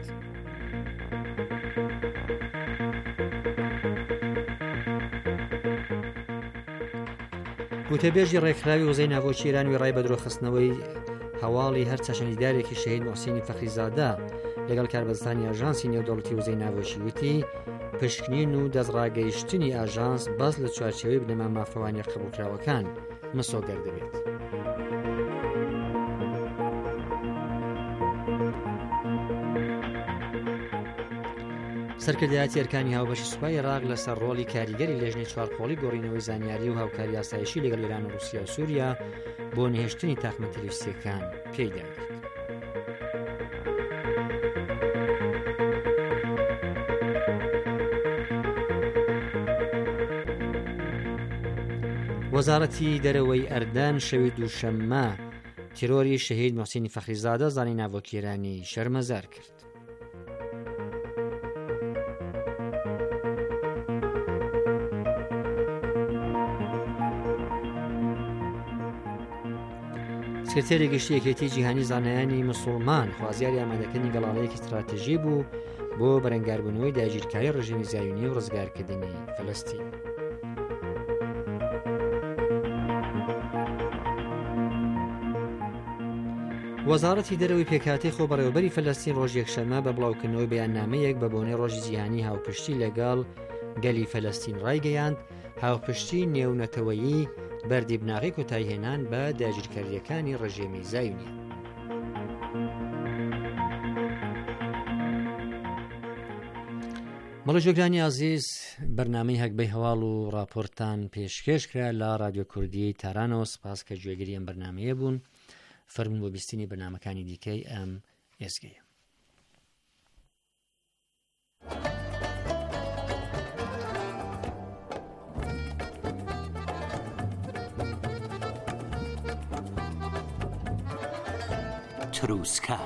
Speaker 3: وتەبێژی ڕێکخراوی وزەی ناوۆکی ئێرانی ڕای بە درۆخستنەوەی هەواڵی هەر چەشەنیدارێکی شەهید موحسینی فەخریزادە لەگەڵ کاربەدەستانی ئاژانسی نێودەوڵەتی وزەی ناوۆکی وتی پشکنین و دەستڕاگەیشتنی ئاژانس بەس لە چوارچێوەی بنەما مافەوانی قبولکراوەکان مسۆگەر دەبێت. سەرکردایەتی ئەرکانی هاوبەشی سوپای عێراق لەسەر ڕۆڵی کاریگەری لێژنەی چوارقۆڵی گۆڕینەوەی زانیاری و هاوکاری ئاسایشی لەگەڵ ئێران و رووسیا و سووریا بۆ نهێشتنی تاقمە تەلەڤیزیۆنەکان پێیدا کرد. وەزارەتی دەرەوەی ئەردان شەوی دووشەممە تیرۆری شەهید موحسینی فەخریزادە زانی ناوۆکی ئێرانی شەرمەزار کرد. سکرتێری گشتی یەکێتی جیهانی زانایانی موسڵمان خوازیاری ئامادەکردنی گەڵاڵەیەکی استراتیژی بوو بۆ بەرەنگاربوونەوەی داگیرکاری ڕژیمی زایونی و ڕزگارکردنی فەلەستین. وەزارەتی دەرەوەی پێکهاتەی خۆبەڕێوەبەری فەلەستین ڕۆژ یەکشەممە بە بڵاوکردنەوەی بەیاننامەیەک بە بۆنەی ڕۆژی جیهانی هاوپشتی لەگەڵ گەلی فەلەستین ڕایگەیاند هاوپشتی نێونەتەوەیی بەردی بناغی کۆتایهێنان بە داگیرکاریەکانی ڕژێمی زایونی. مەڵە جۆگرانی ئازیز بەرنامەی هەکبەی هەواڵ و راپۆرتان پێشکەشکرا لە رادیۆ کوردی تارانەوە. سپاس کە گوێگری ئەم بەرنامەیە بوون. فەرمون بۆ بیستنی بەرنامەکانی دیکەی ئەم ئێسگەیە.
Speaker 10: تروسکە.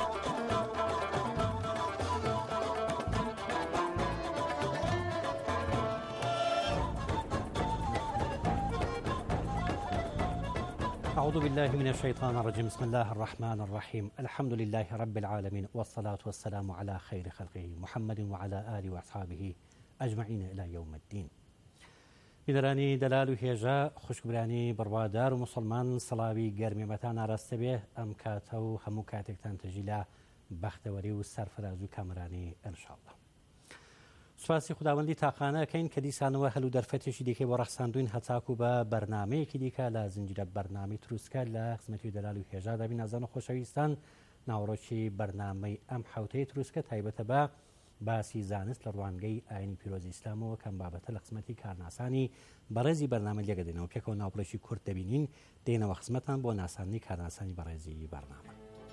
Speaker 11: أعوذ بالله من الشيطان الرجيم. بسم الله الرحمن الرحيم. الحمد لله رب العالمين والصلاة والسلام على خير خلقه محمد وعلى آله وأصحابه أجمعين إلى يوم الدين. بینەرانی دەلال و هێژە خوشکبرانی بڕوادار و مسلمان سڵاوی گەرمێمەتان ئاراستە بێ ئەم کاتە و هەموو کاتێکتان تەژی لە بەختەوەری و سەرفراز و کامرانی ئەنشاءالله. سوپاسی خوداوەندی تاقانەکەین کە دیسانەوە هەلو دەرفەتێکی دیکەی بۆ ڕەخساندوین هەتاکو بە بەرنامەیەکی دیکە لە زنجیرە بەرنامەی تروسکە لە خزمەتی دەلال و هێژادا بین. نازان و خۆشەویستان، ناوڕۆکی بەرنامەی ئەم حوتەی تروسکە تایبەتە بە باسی زانست لە ڕوانگەی ئاینی پیرۆزی ئیسلامەوە کەم بابەتە لە خزمەتی کارناسانی بەڕێزی بەرنامە لێگەدەینەوە. پێکەوە ناوپڵێکی کورت دەبینین دێنەوە خزمەتان بۆ ناسانی کارناسانی بەڕێزی بەرنامە.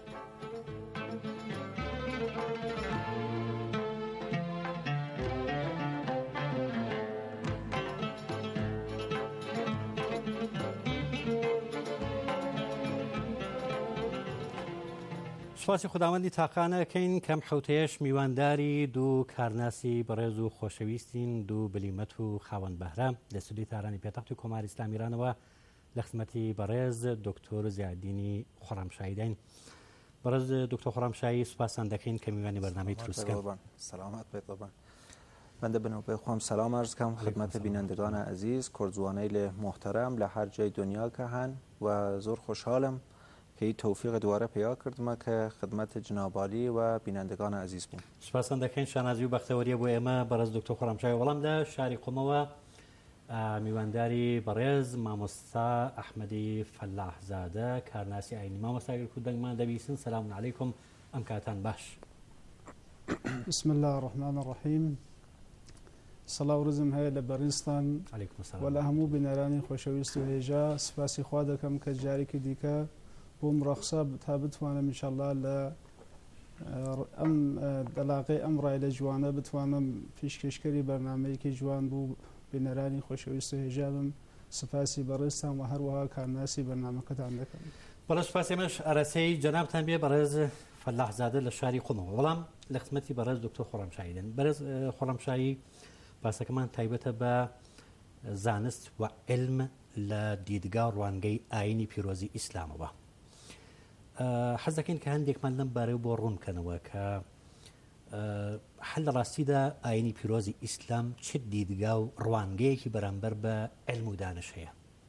Speaker 11: سوپاسی خوداوەندی تاقانەکەین کەم حوتەیەش میوانداری دوو کارناسی بەڕێز و خۆشەویستین، دوو بلیمەت و خاوەن بەهرە لە سودی تارانی پێتەختی کۆماری ئیسلامی ایرانەوە لە خزمەتی بەڕێز دکتۆر زیادینی خۆڕەمشاییدین. بەڕێز دکتۆر خۆڕەمشایی سوپاسان دەکەین کە میوانی بەرنامەی تروسکە.
Speaker 12: سەلامات بێت بەبان. من دەبنەوە پێی خۆم سەلام عەرز کەم خدمەتە بینەندگان عەزیز، کورجوانەی لێ محتەرەم لە هەر جای دنیا کە هەن و زۆر خۆشحاڵم که توفیق دوباره پیدا کردم که خدمت جنابالی و بینندگان عزیز بیم.
Speaker 11: سپاسان دەکەین شانازی و بەختەوەریە بۆ ئێمە بەڕێز دکتۆر خۆڕەمشایی. وەڵام لە شاری قومەوە میوانداری بەڕێز مامۆستا ئەحمەدی فەلاحزادە کارناسی ئاینی. مامۆستاگەر کوردەنگمان دەبیستن. سەلام عەلەیکم، ئەم کاتان باش.
Speaker 13: بسم الله الرحمن الرحیم. سەڵاو و ڕزم هەیە لە بەڕێزتان و لە هەموو بینەرانی خۆشەویست و هێژە. سپاسی خوا دەکەم کە جارێکی دیکە بۆم ڕەخسا تا بتوانم انشاءالله لە ئەم دەلاقەی ئەم ڕای لە جوانە بتوانم پیشکەشکەری بەرنامەیەکی جوان بوو بینەرانی خۆشەویست و هێژە بم. سپاسی بەڕێزتان و هەروەها کارناسی بەرنامەکەتان دەکەم.
Speaker 11: بەڵێ سپاسی ئێمەش ئەرەسەی جەنابتان بێ بەڕێز فەلاحزادە لە شاری قومەوە. وەڵام لە خزمەتی بەڕێز دکتۆر خۆڕەمشاییدن. بەڕێز خۆڕەمشایی باسەکەمان تایبەتە بە زانست و علم لە دیدگا ڕوانگەی ئاینی پیرۆزی ئیسلامەوە. حەز دەکەین کە هەندێکمان لەم بارەی بۆ ڕوون بکەنەوە کە هەل لە ڕاستیدا ئاینی پیرۆزی ئیسلام چ دیدگا و ڕوانگەیەکی بەرامبەر بە علم و دانش هەیە؟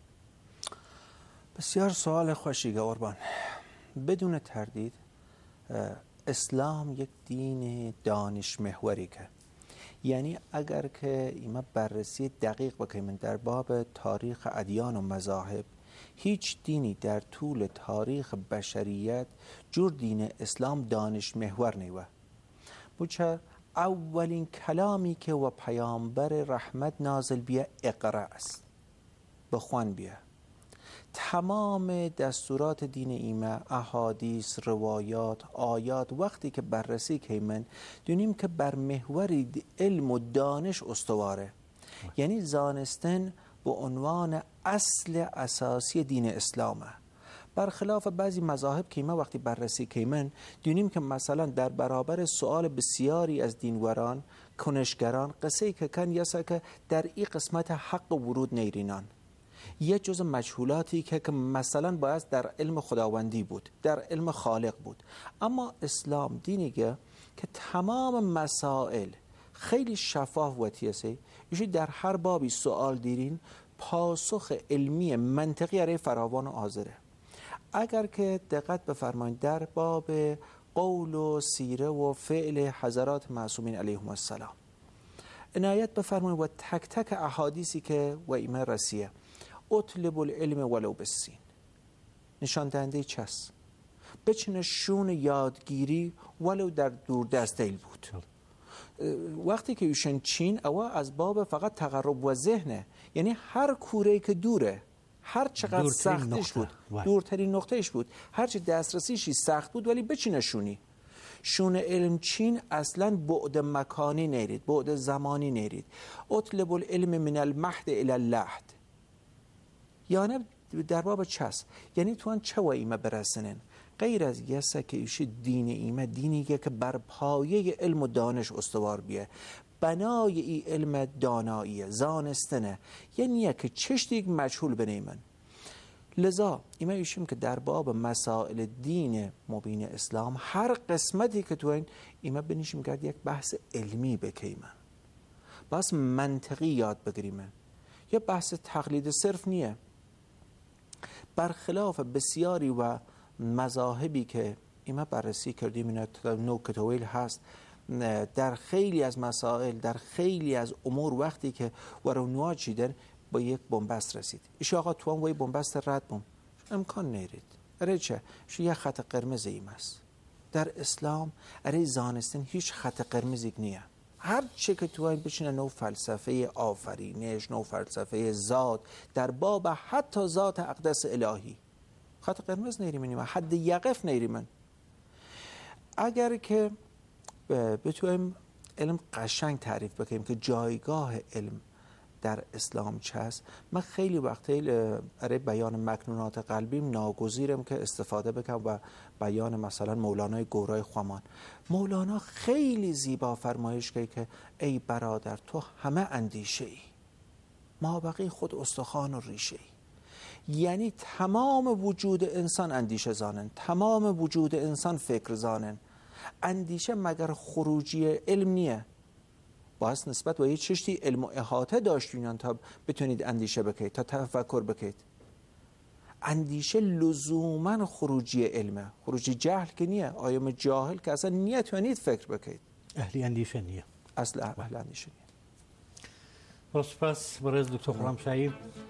Speaker 12: بسیار سوال خوشی گەوڕبان. بدون تردید اسلام یک دین دانش محوری که یعنی اگر که ایمه بررسی دقیق بکنیم در باب تاریخ ادیان و مذاهب، هیچ دینی در طول تاریخ بشریت جور دین اسلام دانش محور نیوه. بچه اولین کلامی که و پیامبر رحمت نازل بیا اقرا است، بخوان بیا. تمام دستورات دین ایمه، احادیث، روایات، آیات وقتی که بررسی کیمن دونیم که بر محور علم و دانش استواره. یعنی زانستن به عنوان اصل اساسی دین اسلامه. برخلاف بعضی مذاهب که ما وقتی بررسی کیمن دونیم که مثلا در برابر سوال بسیاری از دینوران کنشگران قصه که کن یسا که در این قسمت حق ورود نیرینان یه جز مجهولاتی که مثلا باید در علم خداوندی بود، در علم خالق بود. اما اسلام دینیه که تمام مسائل خیلی شفاف و تیسه ایشی در هر بابی سوال دیرین پاسخ علمی منطقی برای فراوان و حاضره. اگر که دقت بفرمایید در باب قول و سیره و فعل حضرات معصومین علیهم السلام عنایت بفرمایید و تک تک احادیثی که و ایمه رسیه اطلب العلم ولو بالسین نشان دهنده چس بچنه شون یادگیری ولو در دوردست دیل بود. وقتی که ایشون چین او از باب فقط تقرب و ذهنه، یعنی هر کوره که دوره هر چقدر سختش بود دورترین نقطهش بود، هر چه دسترسیشی سخت بود ولی بچینه شونی شون علم چین اصلا بعد مکانی نیرید، بعد زمانی نیرید. اطلب العلم من المهد الى اللحد، یعنی در باب چس یعنی توان چه و ایمه برسنن غیر از یسه که ایش دین ایمه دینیه که بر پایه علم و دانش استوار بیه، بنای ای علم داناییه زانستنه، یعنی که چشتیک مجهول بنیمن. لذا ایمه ایشیم که در باب مسائل دین مبین اسلام هر قسمتی که تو این ایمه بنیشیم کرد یک بحث علمی بکیمن، بس منطقی یاد بگیریمن، یا بحث تقلید صرف نیه. برخلاف بسیاری و مذاهبی که ایمه بررسی کردیم، اینا نو کتویل هست، در خیلی از مسائل در خیلی از امور وقتی که ورونوا چیدن با یک بنبست رسید. ایش آقا تو هم وی بنبست رد بوم امکان نیرید. اره چه؟ شو یک خط قرمز ایم است. در اسلام اره زانستن هیچ خط قرمزی نیه. هر چه که تو این بشینه نو فلسفه آفرینش، نو فلسفه ذات، در باب حتی ذات اقدس الهی خط قرمز نیریمین و حد یقف نیریمن. اگر که بتویم علم قشنگ تعریف بکنیم که جایگاه علم در اسلام چه است، من خیلی وقتی برای بیان مکنونات قلبیم ناگزیرم که استفاده بکنم و بیان مثلا مولانای گورای خوامان. مولانا خیلی زیبا فرمایش که که ای برادر تو همه اندیشه ای، ما بقی خود استخوان و ریشه ای. یعنی تمام وجود انسان اندیشه زانن، تمام وجود انسان فکر زانن. اندیشه مگر خروجی علم نیه، باید نسبت با یه چشتی علم و احاطه داشتین تا بتونید اندیشه بکنید، تا تفکر بکنید. اندیشه لزوما خروجی علمه، خروجی جهل که نیه. آیام جاهل که اصلا نیه توانید فکر بکنید،
Speaker 11: اهلی اندیشه نیه،
Speaker 12: اصل اهل اندیشه نیه.
Speaker 11: با سپاس برای دکتر خرمشایی.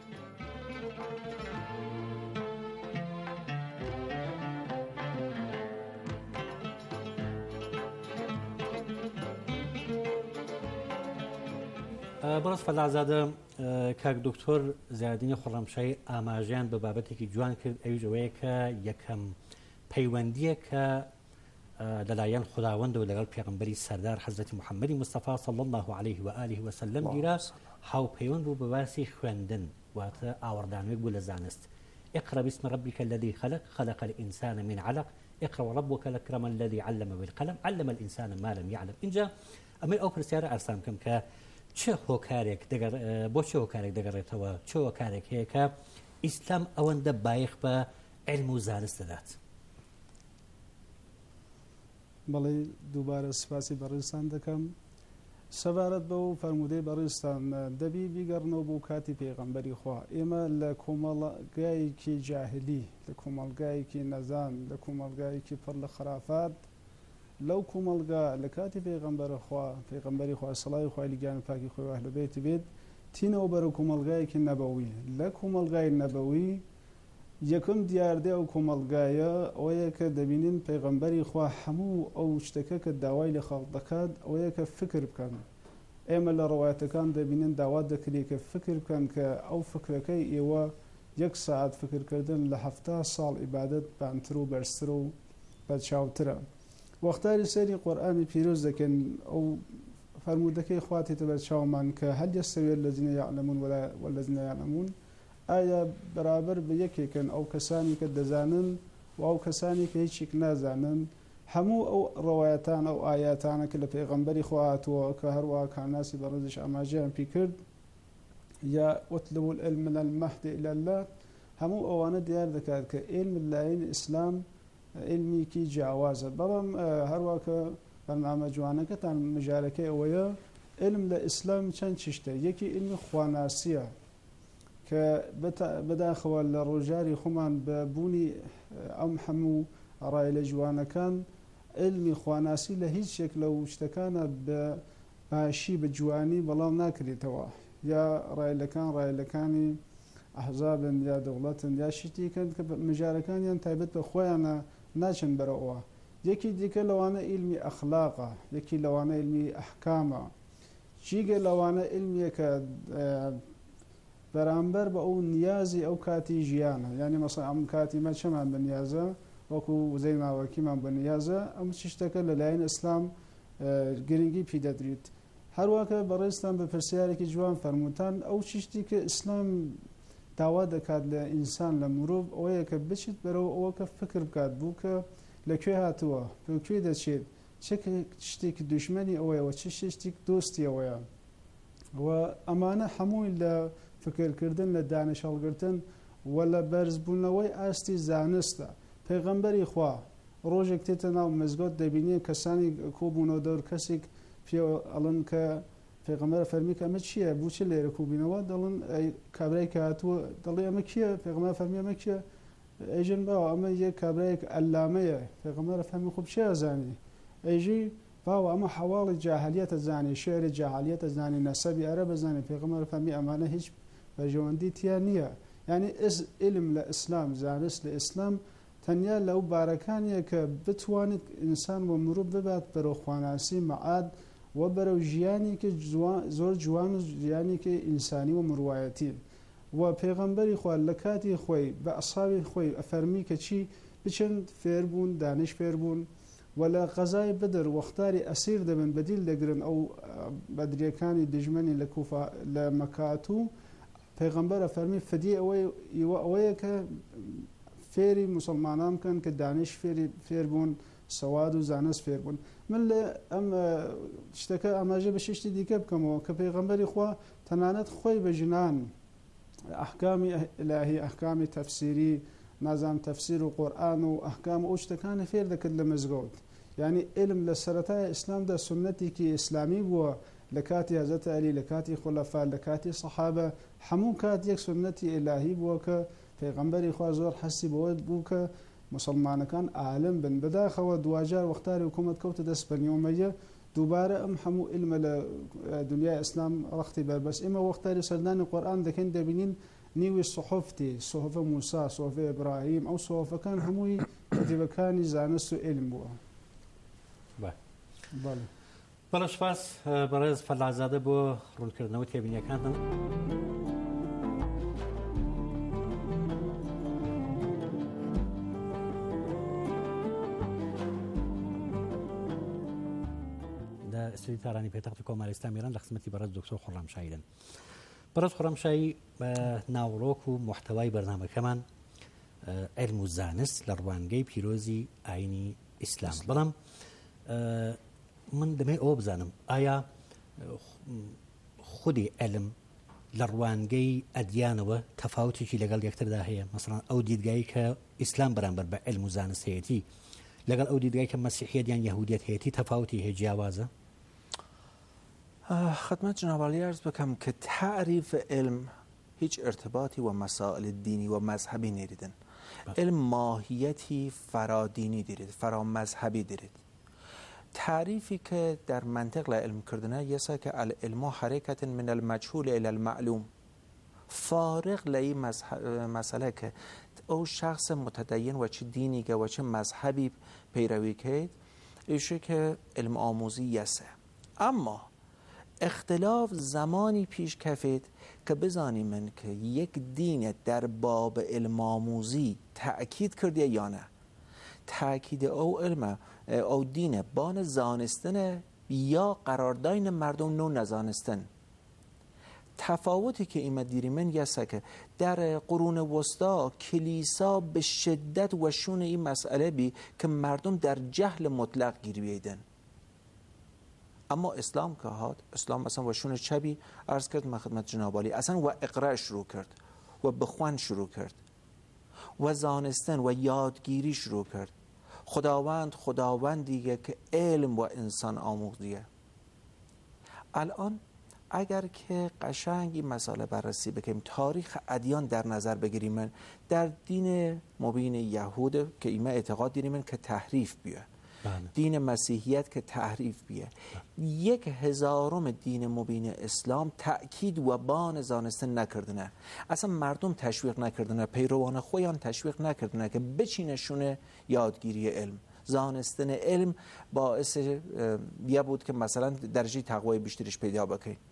Speaker 11: بەڕاست فەلازادە کاک دکتۆر زیادینی خۆڕەمشایی ئاماژیان بە بابەتێکی جوان کرد، ئەویش ئەوەیە کە یەکەم پەیوەندیە کە لەلایەن خوداوەند و لەگەڵ پێغەمبەری سەردار حەزرەتی محەممەدی مستەفا صلی الله عليه و آله وسلم گیرا هاوپەیوەند بوو بە باسی خوێندن، واتە ئاوەڕدانوێک بوو لە زانست. اقرأ باسم ربك الذي خلق خلق الإنسان من علق اقرأ وربك الأكرم الذي علم بالقلم علم الإنسان ما لم يعلم. اینجا ئەمەی ئەو پرسیارە ئەرسام بکەم کە چه هۆکارێک بۆ چه هۆکارێک دەگەڕێتەوە، چه هۆکارێک هەیە کە ئیسلام ئەوەندە بایەخ بە علم و زانست دەدات؟
Speaker 13: بەڵێ دووبارە سپاسی بەڕێستان دەکەم. سەبارەت بە و فەرمودەی بەڕێستان دەبی بیگەڕنەوە بۆ کاتی پێغەمبەری خوا. ئێمە لە کۆمەڵگایەکی جاهلی، لە کۆمەڵگایەکی نەزان، لە کۆمەڵگایەکی پڕ لە خرافات، لەو کۆمەڵگا لە کاتی پێغەمبەرە خوا پێغەمبەری خوا سەڵای خوای لەگیان پاکی خۆی ئەهل بەیت بێت تینەوە بەرەو کۆمەڵگایەکی نەبەوی. لە کۆمەڵگای نەبەوی یەکەم دیاردەی ئەو کۆمەڵگایە ئەوەیە کە دەبینین پێغەمبەری خوا هەموو ئەو شتەکە کە داوای لە خەڵک دەکات ئەوەیە کە فکر بکەن. ئێمە لە ڕەوایەتەکان دەبینین داوات دەکرێت کە فکر بکەن کە ئەو فکرەکەی ئێوە یەک ساعت فکرکردن لە هەفتا ساڵ عیبادەت بانتر و بەرزتر و بەرچاوترە. وەختاری سەری قورئانی پیرۆز دەکەن ئەو فەرمودەکەی خواتێتە بەرچاومان کە هەل یەستەوی الەذینە یعلمون وەلەذینە یعلمون، ئایا بەرابەر بە یەکێکن ئەو کەسانی کە دەزانن و ئەو کەسانی کە هیچێک نازانن؟ هەموو ئەو ڕەوایەتان ئەو ئایاتانە کە لە پێغەمبەری خوا هاتووە کە هەروەها کاناسی بەڕێزش ئاماژەیان پێ کرد، یا ئوتلبوا العلم من المهد إلى اللات، هەموو ئەوانە دیار دەکات کە علم لایەن ئیسلام علمیکی جیاوازە. بەڵام هەروە کە بەرنامە جوانەکەتان مژارەکەی ئەوەیە علم لە ئیسلام چەند چشتە. یەکی علمی خواناسیە کە بەداخەوە لە ڕۆژاری خۆمان بە بوونی ئەم هەموو ڕای لە جوانەکان علمی خواناسی لە هیچ شێک لەو شتەکانە بە باشی بە جوانی بەڵام ناکرێتەوە، یا ڕایلەکان ڕایلەکانی ئەحزابن یا دەوڵەتن یا شتێکن کە مژارەکانیان تایبەت بە خۆیانە ناچن بەرەوە. یەکی دیکە لەوانە علمی ئەخلاقە، یەکی لەوانە علمی ئەحکامە، چیگە لەوانە علمیە کە بەرامبەر بە ئەو نیازی ئەو کاتی ژیانە، یعنی مەسڵ ئەم کاتیمە چەمان بەنیازە وەکو وزەی ماوەکیمان بەنیازە، ئەم شتەکە لەلایەن ئیسلام گرنگی پیدەدرێت. هەروەکە بەڕێستان بە پرسیارێکی جوان فەرمووتان ئەو چشتی کە ئیسلام داوا دەکات لە ئینسان لە مرۆڤ ئەوەیە کە بچیت بەرەوە ئەوە کە فکر بکات بوو کە لەکوێ هاتووە بەکوێ دەچێت چ شتێکی دوژمنی ئەوەیەوە چ شتێک دۆستی ئەوەیە و ئەمانە هەمووی لە فکرکردن لە دانش هەڵگرتن و لە بەرزبوونەوەی ئاستی زانستە. پێغەمبەری خوا ڕۆژێک تێتە ناو مزگەوت دەبینێ کەسانی کۆبوونەوە دەور کەسێک پێ ئەڵن کە پێغەمبەر فەرمی کە ئەمە چییە بوو چ لێرە کوبینەوە دەڵن کابرای کە هاتووە دەڵێ ئەمە کییە پێغەمبەر فەرمی ئەمە کییە ئەیژن باوە ئەمە یەک کابرایەک ئەلامەیە پێغەمبەر فەرمی خوب چی ئەزانی ئەیژی باوە ئەمە حواڵی جاهلیەتە زانی شێری جاهلیەتە زانی نەسەبی عەرەب بزانێ پێغەمبەر فەرمی ئەمانە هیچ بەژەوەندی تیا نییە. یعنی علم لە ئیسلام زانست لە ئیسلام تەنیا لەو بارەکانیە کە بتوانێت ئینسان و مرۆڤ ببات بەرەو خواناسی مەعاد و بەرەو ژیانێکی زۆر جوان و ژیانێکی ئینسانی و مروایەتی و پێغەمبەری خوا لە کاتی خۆی بە ئەسحابی خۆی ئەفەرمی کە چی بچن فێربوون دانش فێربوون و لە غەزای بدر وەختاری ئەسیر دەبن بەدیل دەگرن ئەو بەدریەکانی دژمنی لە کوفا لە مەکات و پێغەمبەرە فەرمی فدی ئەوەیە کە فێری مسلمانان بکەن کە دانش فێر بوون سەواد و زانست فێر بوون. من لە ئەم شتەکە ئاماژە بە شتی دیکە بکەمەوە کە پێغەمبەری خوا تەنانەت خۆی بە ژنان ئەحکامی ئیلاهی ئەحکامی تەفسیری نازام تەفسیر و قورئان و ئەحکام و ئەو شتەکانە فێر دەکرد لە مزگەوت. یعنی علم لە سەرەتای ئیسلامدا سنەتێکی ئیسلامی بووە لە کاتی حەزرەت عەلی لە کاتی خولەفا لە کاتی سەحابە هەموو کات یەک سنەتی ئیلاهی بووە کە پێغەمبەری خوا زۆر حەسی بەوە بوو کە مسلمانەکان عالم بن. بەداخەوە دوجار وەختاری حکوومەت کەوتە دەست بەنی ئومەیە دووبارە ئەم هەموو علمە لە دنیای ئیسلام ڕەختی بەربەست. ئێمە وەختاری سەردانی قورئان دەکەین دەبینین نیوی سحوفتی سحوفە موسا سحوفە ئیبراهیم ئەو سحوفەکان هەمووی کتێبەکانی زانست و علم بووە.
Speaker 11: بەڵێ سوپاس بەڕێز فەلازادە بۆ ڕوونکردنەوە تێبینیەکانتان. سری تارانی پێتەختی کۆماری ئیسلامی ئێران لە خزمەتی بەڕێز دکتۆر خورڕامشاییدن. بەڕێز خورڕامشایی بە ناوڕۆک و محتەوای بەرنامەکەمان علم و زانست لە ڕوانگەی پیرۆزی ئاینی ئیسلام. بەڵام من دەمەوێت ئەوە بزانم ئایا خودی علم لە ڕوانگەی ئەدیانەوە تەفاوتێکی لەگەڵ یەکتردا هەیە؟ مەسەڵەن ئەو دیدگایی کە ئیسلام بەرامبەر بە علم و زانست هەیەتی لەگەڵ ئەو دیدگایی کە مەسیحیەت یان یەهودیەت هەیەتی تەفاوتی هەیە جیاوازە؟
Speaker 12: خدمت جناب عالی عرض بکەم کە تعریف علم هیچ ارتباطی و مسائل دینی و مذهبی نێریدن. علم ماهیەتی فرادینی دێرێت فرا مذهبی دێرێت. تعریفی کە در منطق لە علم کردنە یەسا کە العلم حرکة من المجهول إلى المعلوم فارغ لە این مسئله کە ئەو شخص متدین و چه دینی و چه مذهبی پیروی کرد ایشه که علم آموزی یسه. اما اختلاف زمانی پیش کفید که بزانیم من که یک دین در باب علم آموزی تأکید کرده یا نه. تأکید او علم او دین بان زانستن یا قرارداین مردم نو نزانستن. تفاوتی که ایمه دیری من یسته که در قرون وسطا کلیسا به شدت و شون این مسئله بی که مردم در جهل مطلق گیر بیدن. اما اسلام که هات اسلام مثلا و شون چبی عرض کرد من خدمت جناب عالی اصلا و اقرا شروع کرد و بخوان شروع کرد و زانستن و یادگیری شروع کرد. خداوند خداوندیه که علم و انسان آموزیه. الان اگر که قشنگی مسئله بررسی بکنیم تاریخ ادیان در نظر بگیریم من در دین مبین یهود که ایمه اعتقاد داریم که تحریف بیه بله. دین مسیحیت که تحریف بیه بله. یک هزارم دین مبین اسلام تأکید و بان زانستن نکردنه اصلا مردم تشویق نکردنه پیروان خویان تشویق نکردنه که بچینشونه یادگیری علم زانستن علم باعث بیا بود که مثلا درجه تقوی بیشترش پیدا بکنید و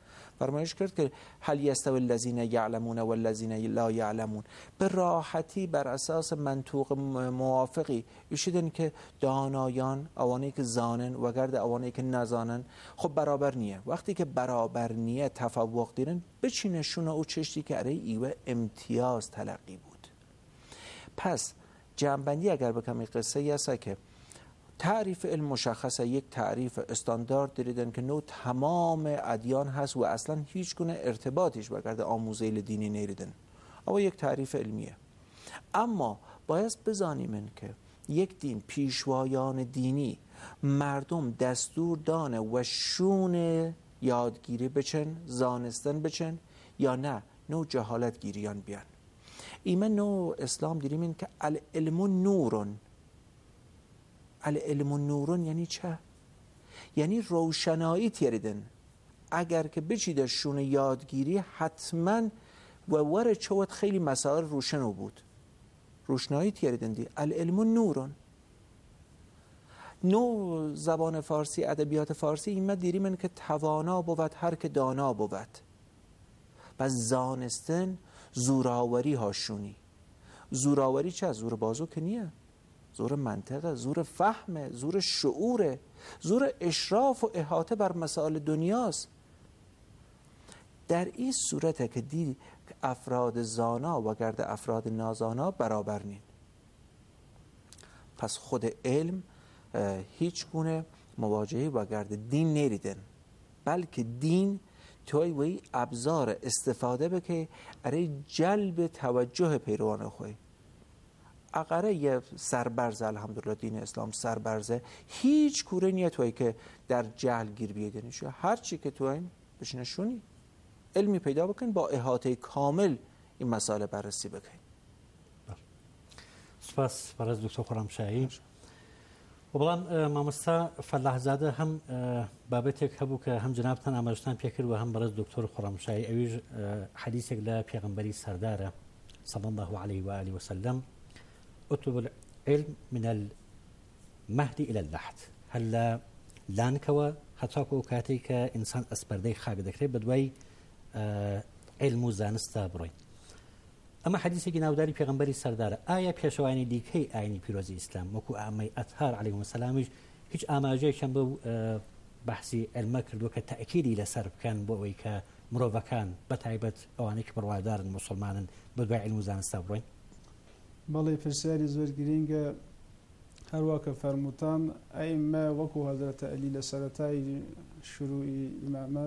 Speaker 12: فرمایش کرد که هل یستوی الذین یعلمون والذین لا یعلمون، به راحتی بر اساس منطوق موافقی ایشیدن که دانایان اوانی که زانن و گرد اوانی که نزانن خب برابر نیه. وقتی که برابر نیه تفوق دیرن بچینشون او چشتی که اره ایوه امتیاز تلقی بود. پس جنبندی اگر بکم این قصه یسته که تعریف علم مشخصه، یک تعریف استاندارد دیدن که نو تمام ادیان هست و اصلا هیچ گونه ارتباطیش بگرد آموزه دینی نیریدن، اما یک تعریف علمیه. اما باید بزانیم که یک دین پیشوایان دینی مردم دستور دانه و شون یادگیری بچن، زانستن بچن یا نه نو جهالت گیریان بیان. ایمن نو اسلام دیریم این که العلم نورون. العلم نورون یعنی چه؟ یعنی روشنایی تیریدن. اگر که بچیده شون یادگیری حتما و ور چوت خیلی مسائل روشنو بود. روشنایی تیریدن دی. العلم نورون. نو زبان فارسی، ادبیات فارسی ایمه دیریم این که توانا بود هر که دانا بود. و زانستن زوراوری هاشونی. زوراوری چه؟ زور بازو که نیه، زور منطقه، زور فهمه، زور شعوره، زور اشراف و احاطه بر مسائل دنیاست. در این صورته که دید افراد زانا و گرد افراد نازانا برابر نین. پس خود علم هیچ گونه مواجهه و گرد دین نریدن، بلکه دین توی وی ابزار استفاده بکه اره جلب توجه پیروان خوی. اقره یه سربرزه، الحمدلله دین اسلام سربرزه، هیچ کوره نیه توی که در جهل گیر بیده نشه. هر چی که توی بشنشونی علمی پیدا بکن، با احاطه کامل این مسائل بررسی بکن.
Speaker 11: سپاس برای دکتر خرمشاهی. و بلام مامستا فلاح زاده هم بابتك هبو که هم جنابتان امرشتان پیکر و هم برای دکتر خرمشاهی اویج حدیثك لا پیغمبری سرداره صلی الله علیه و آله و سلم اطلب العلم من المهد الى اللحد. هلا لانكوا حتاكو كاتي كإنسان أسبردي خاق دكري بدوي علم زانستا بروي. اما حدیثی که ناوداری پیغمبری سرداره آیا پیشوانی دیگه آینی پیروزی اسلام وکو امی اطهار علیهم السلام هیچ آماجه کم بو بحثی علم کرد و که تأکیدی لسر بکن بو وی که مروفکان بتعیبت اوانی که بروادار مسلمانن بدوی علم زانستا بروی؟
Speaker 13: بله پرسیاری زور گرینگه هر واقع فرموتان ائمه وکو حضرت علی لسرتای شروعی امامت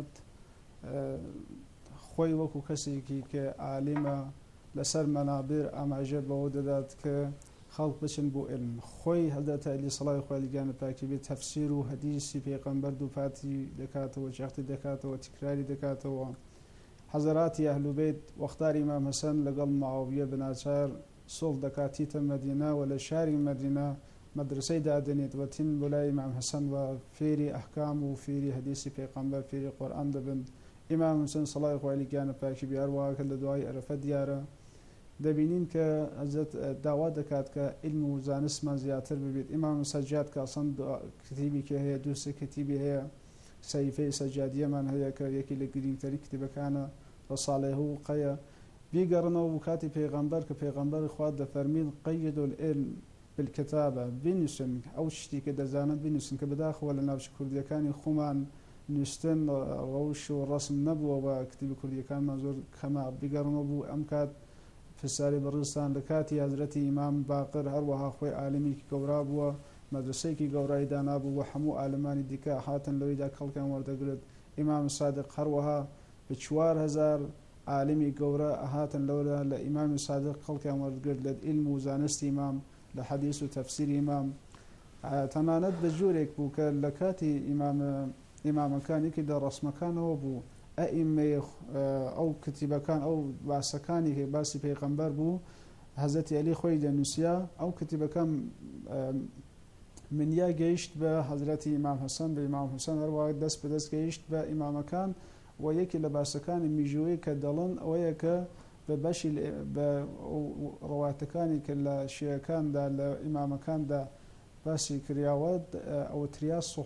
Speaker 13: خوی وکو کسی که عالمه لسر منابر اماجه بو دادات که خلق بشن بو علم. خوی حضرت علی صلی الله علیه و پاکی به تفسیر و حدیثی پیغمبر دو پاتی دکات و شخص دکات و تکراری دکات و حضرات اهل بیت وختار امام حسن لقل معاویه بن عشار صلح دکاتی تم مدینه ولا شارع مدینه مدرسه دادنیت و تن بلای امام حسن و فیری احکام و فیری حدیثی پیغمبر فیری قرآن دبن امام حسن صلی الله علیه و پاکی بیار واقع لدعای عرفت دیاره دبینین که حضرت دعوت دکات که علم و زانست من زیادتر ببید. امام سجاد که اصلا کتیبی که هی دوست کتیبی هی صحیفه سجادیه من هی که یکی لگرین تری کتیب کانه رساله و قیا بیگرن و کاتی پیغمبر که پیغمبر خواد فرمین قید العلم بالکتابه بنویسن او شتی که دزانت بنویسن که بداخل ولا نافش کردی کانی خومان نستن روش و رسم نبوه و کتیب کردی کان منظور کما بیگرن و امکاد فساری برستان لکاتی حضرت امام باقر هر وها خوی عالمی کی گورا بو مدرسه کی گورای دانا بو حمو عالمانی دیکا حاتن لوی دا کل کان ورده گرد امام صادق هر وها به چوار هزار عالمی گورا هاتن لولا لامام صادق کل کان ورده گرد لد علم و زانست امام لحدیث و تفسیر امام تماند بجورك بو لکاتی امام امام کانی کی در رسم کان و بو ائمه او کتیبه کان او واسکانی که باسی پیغمبر بو حضرت علی خوی دنوسیا او کتیبه کان من یا گیشت به حضرت امام حسن به امام حسن هر وقت دست به دست گیشت به امام کان و یکی لباسکان میجوی که دلن و یکی به بشی به رواتکانی که لشیکان دا امام کان دا باسی کریاود او تریاس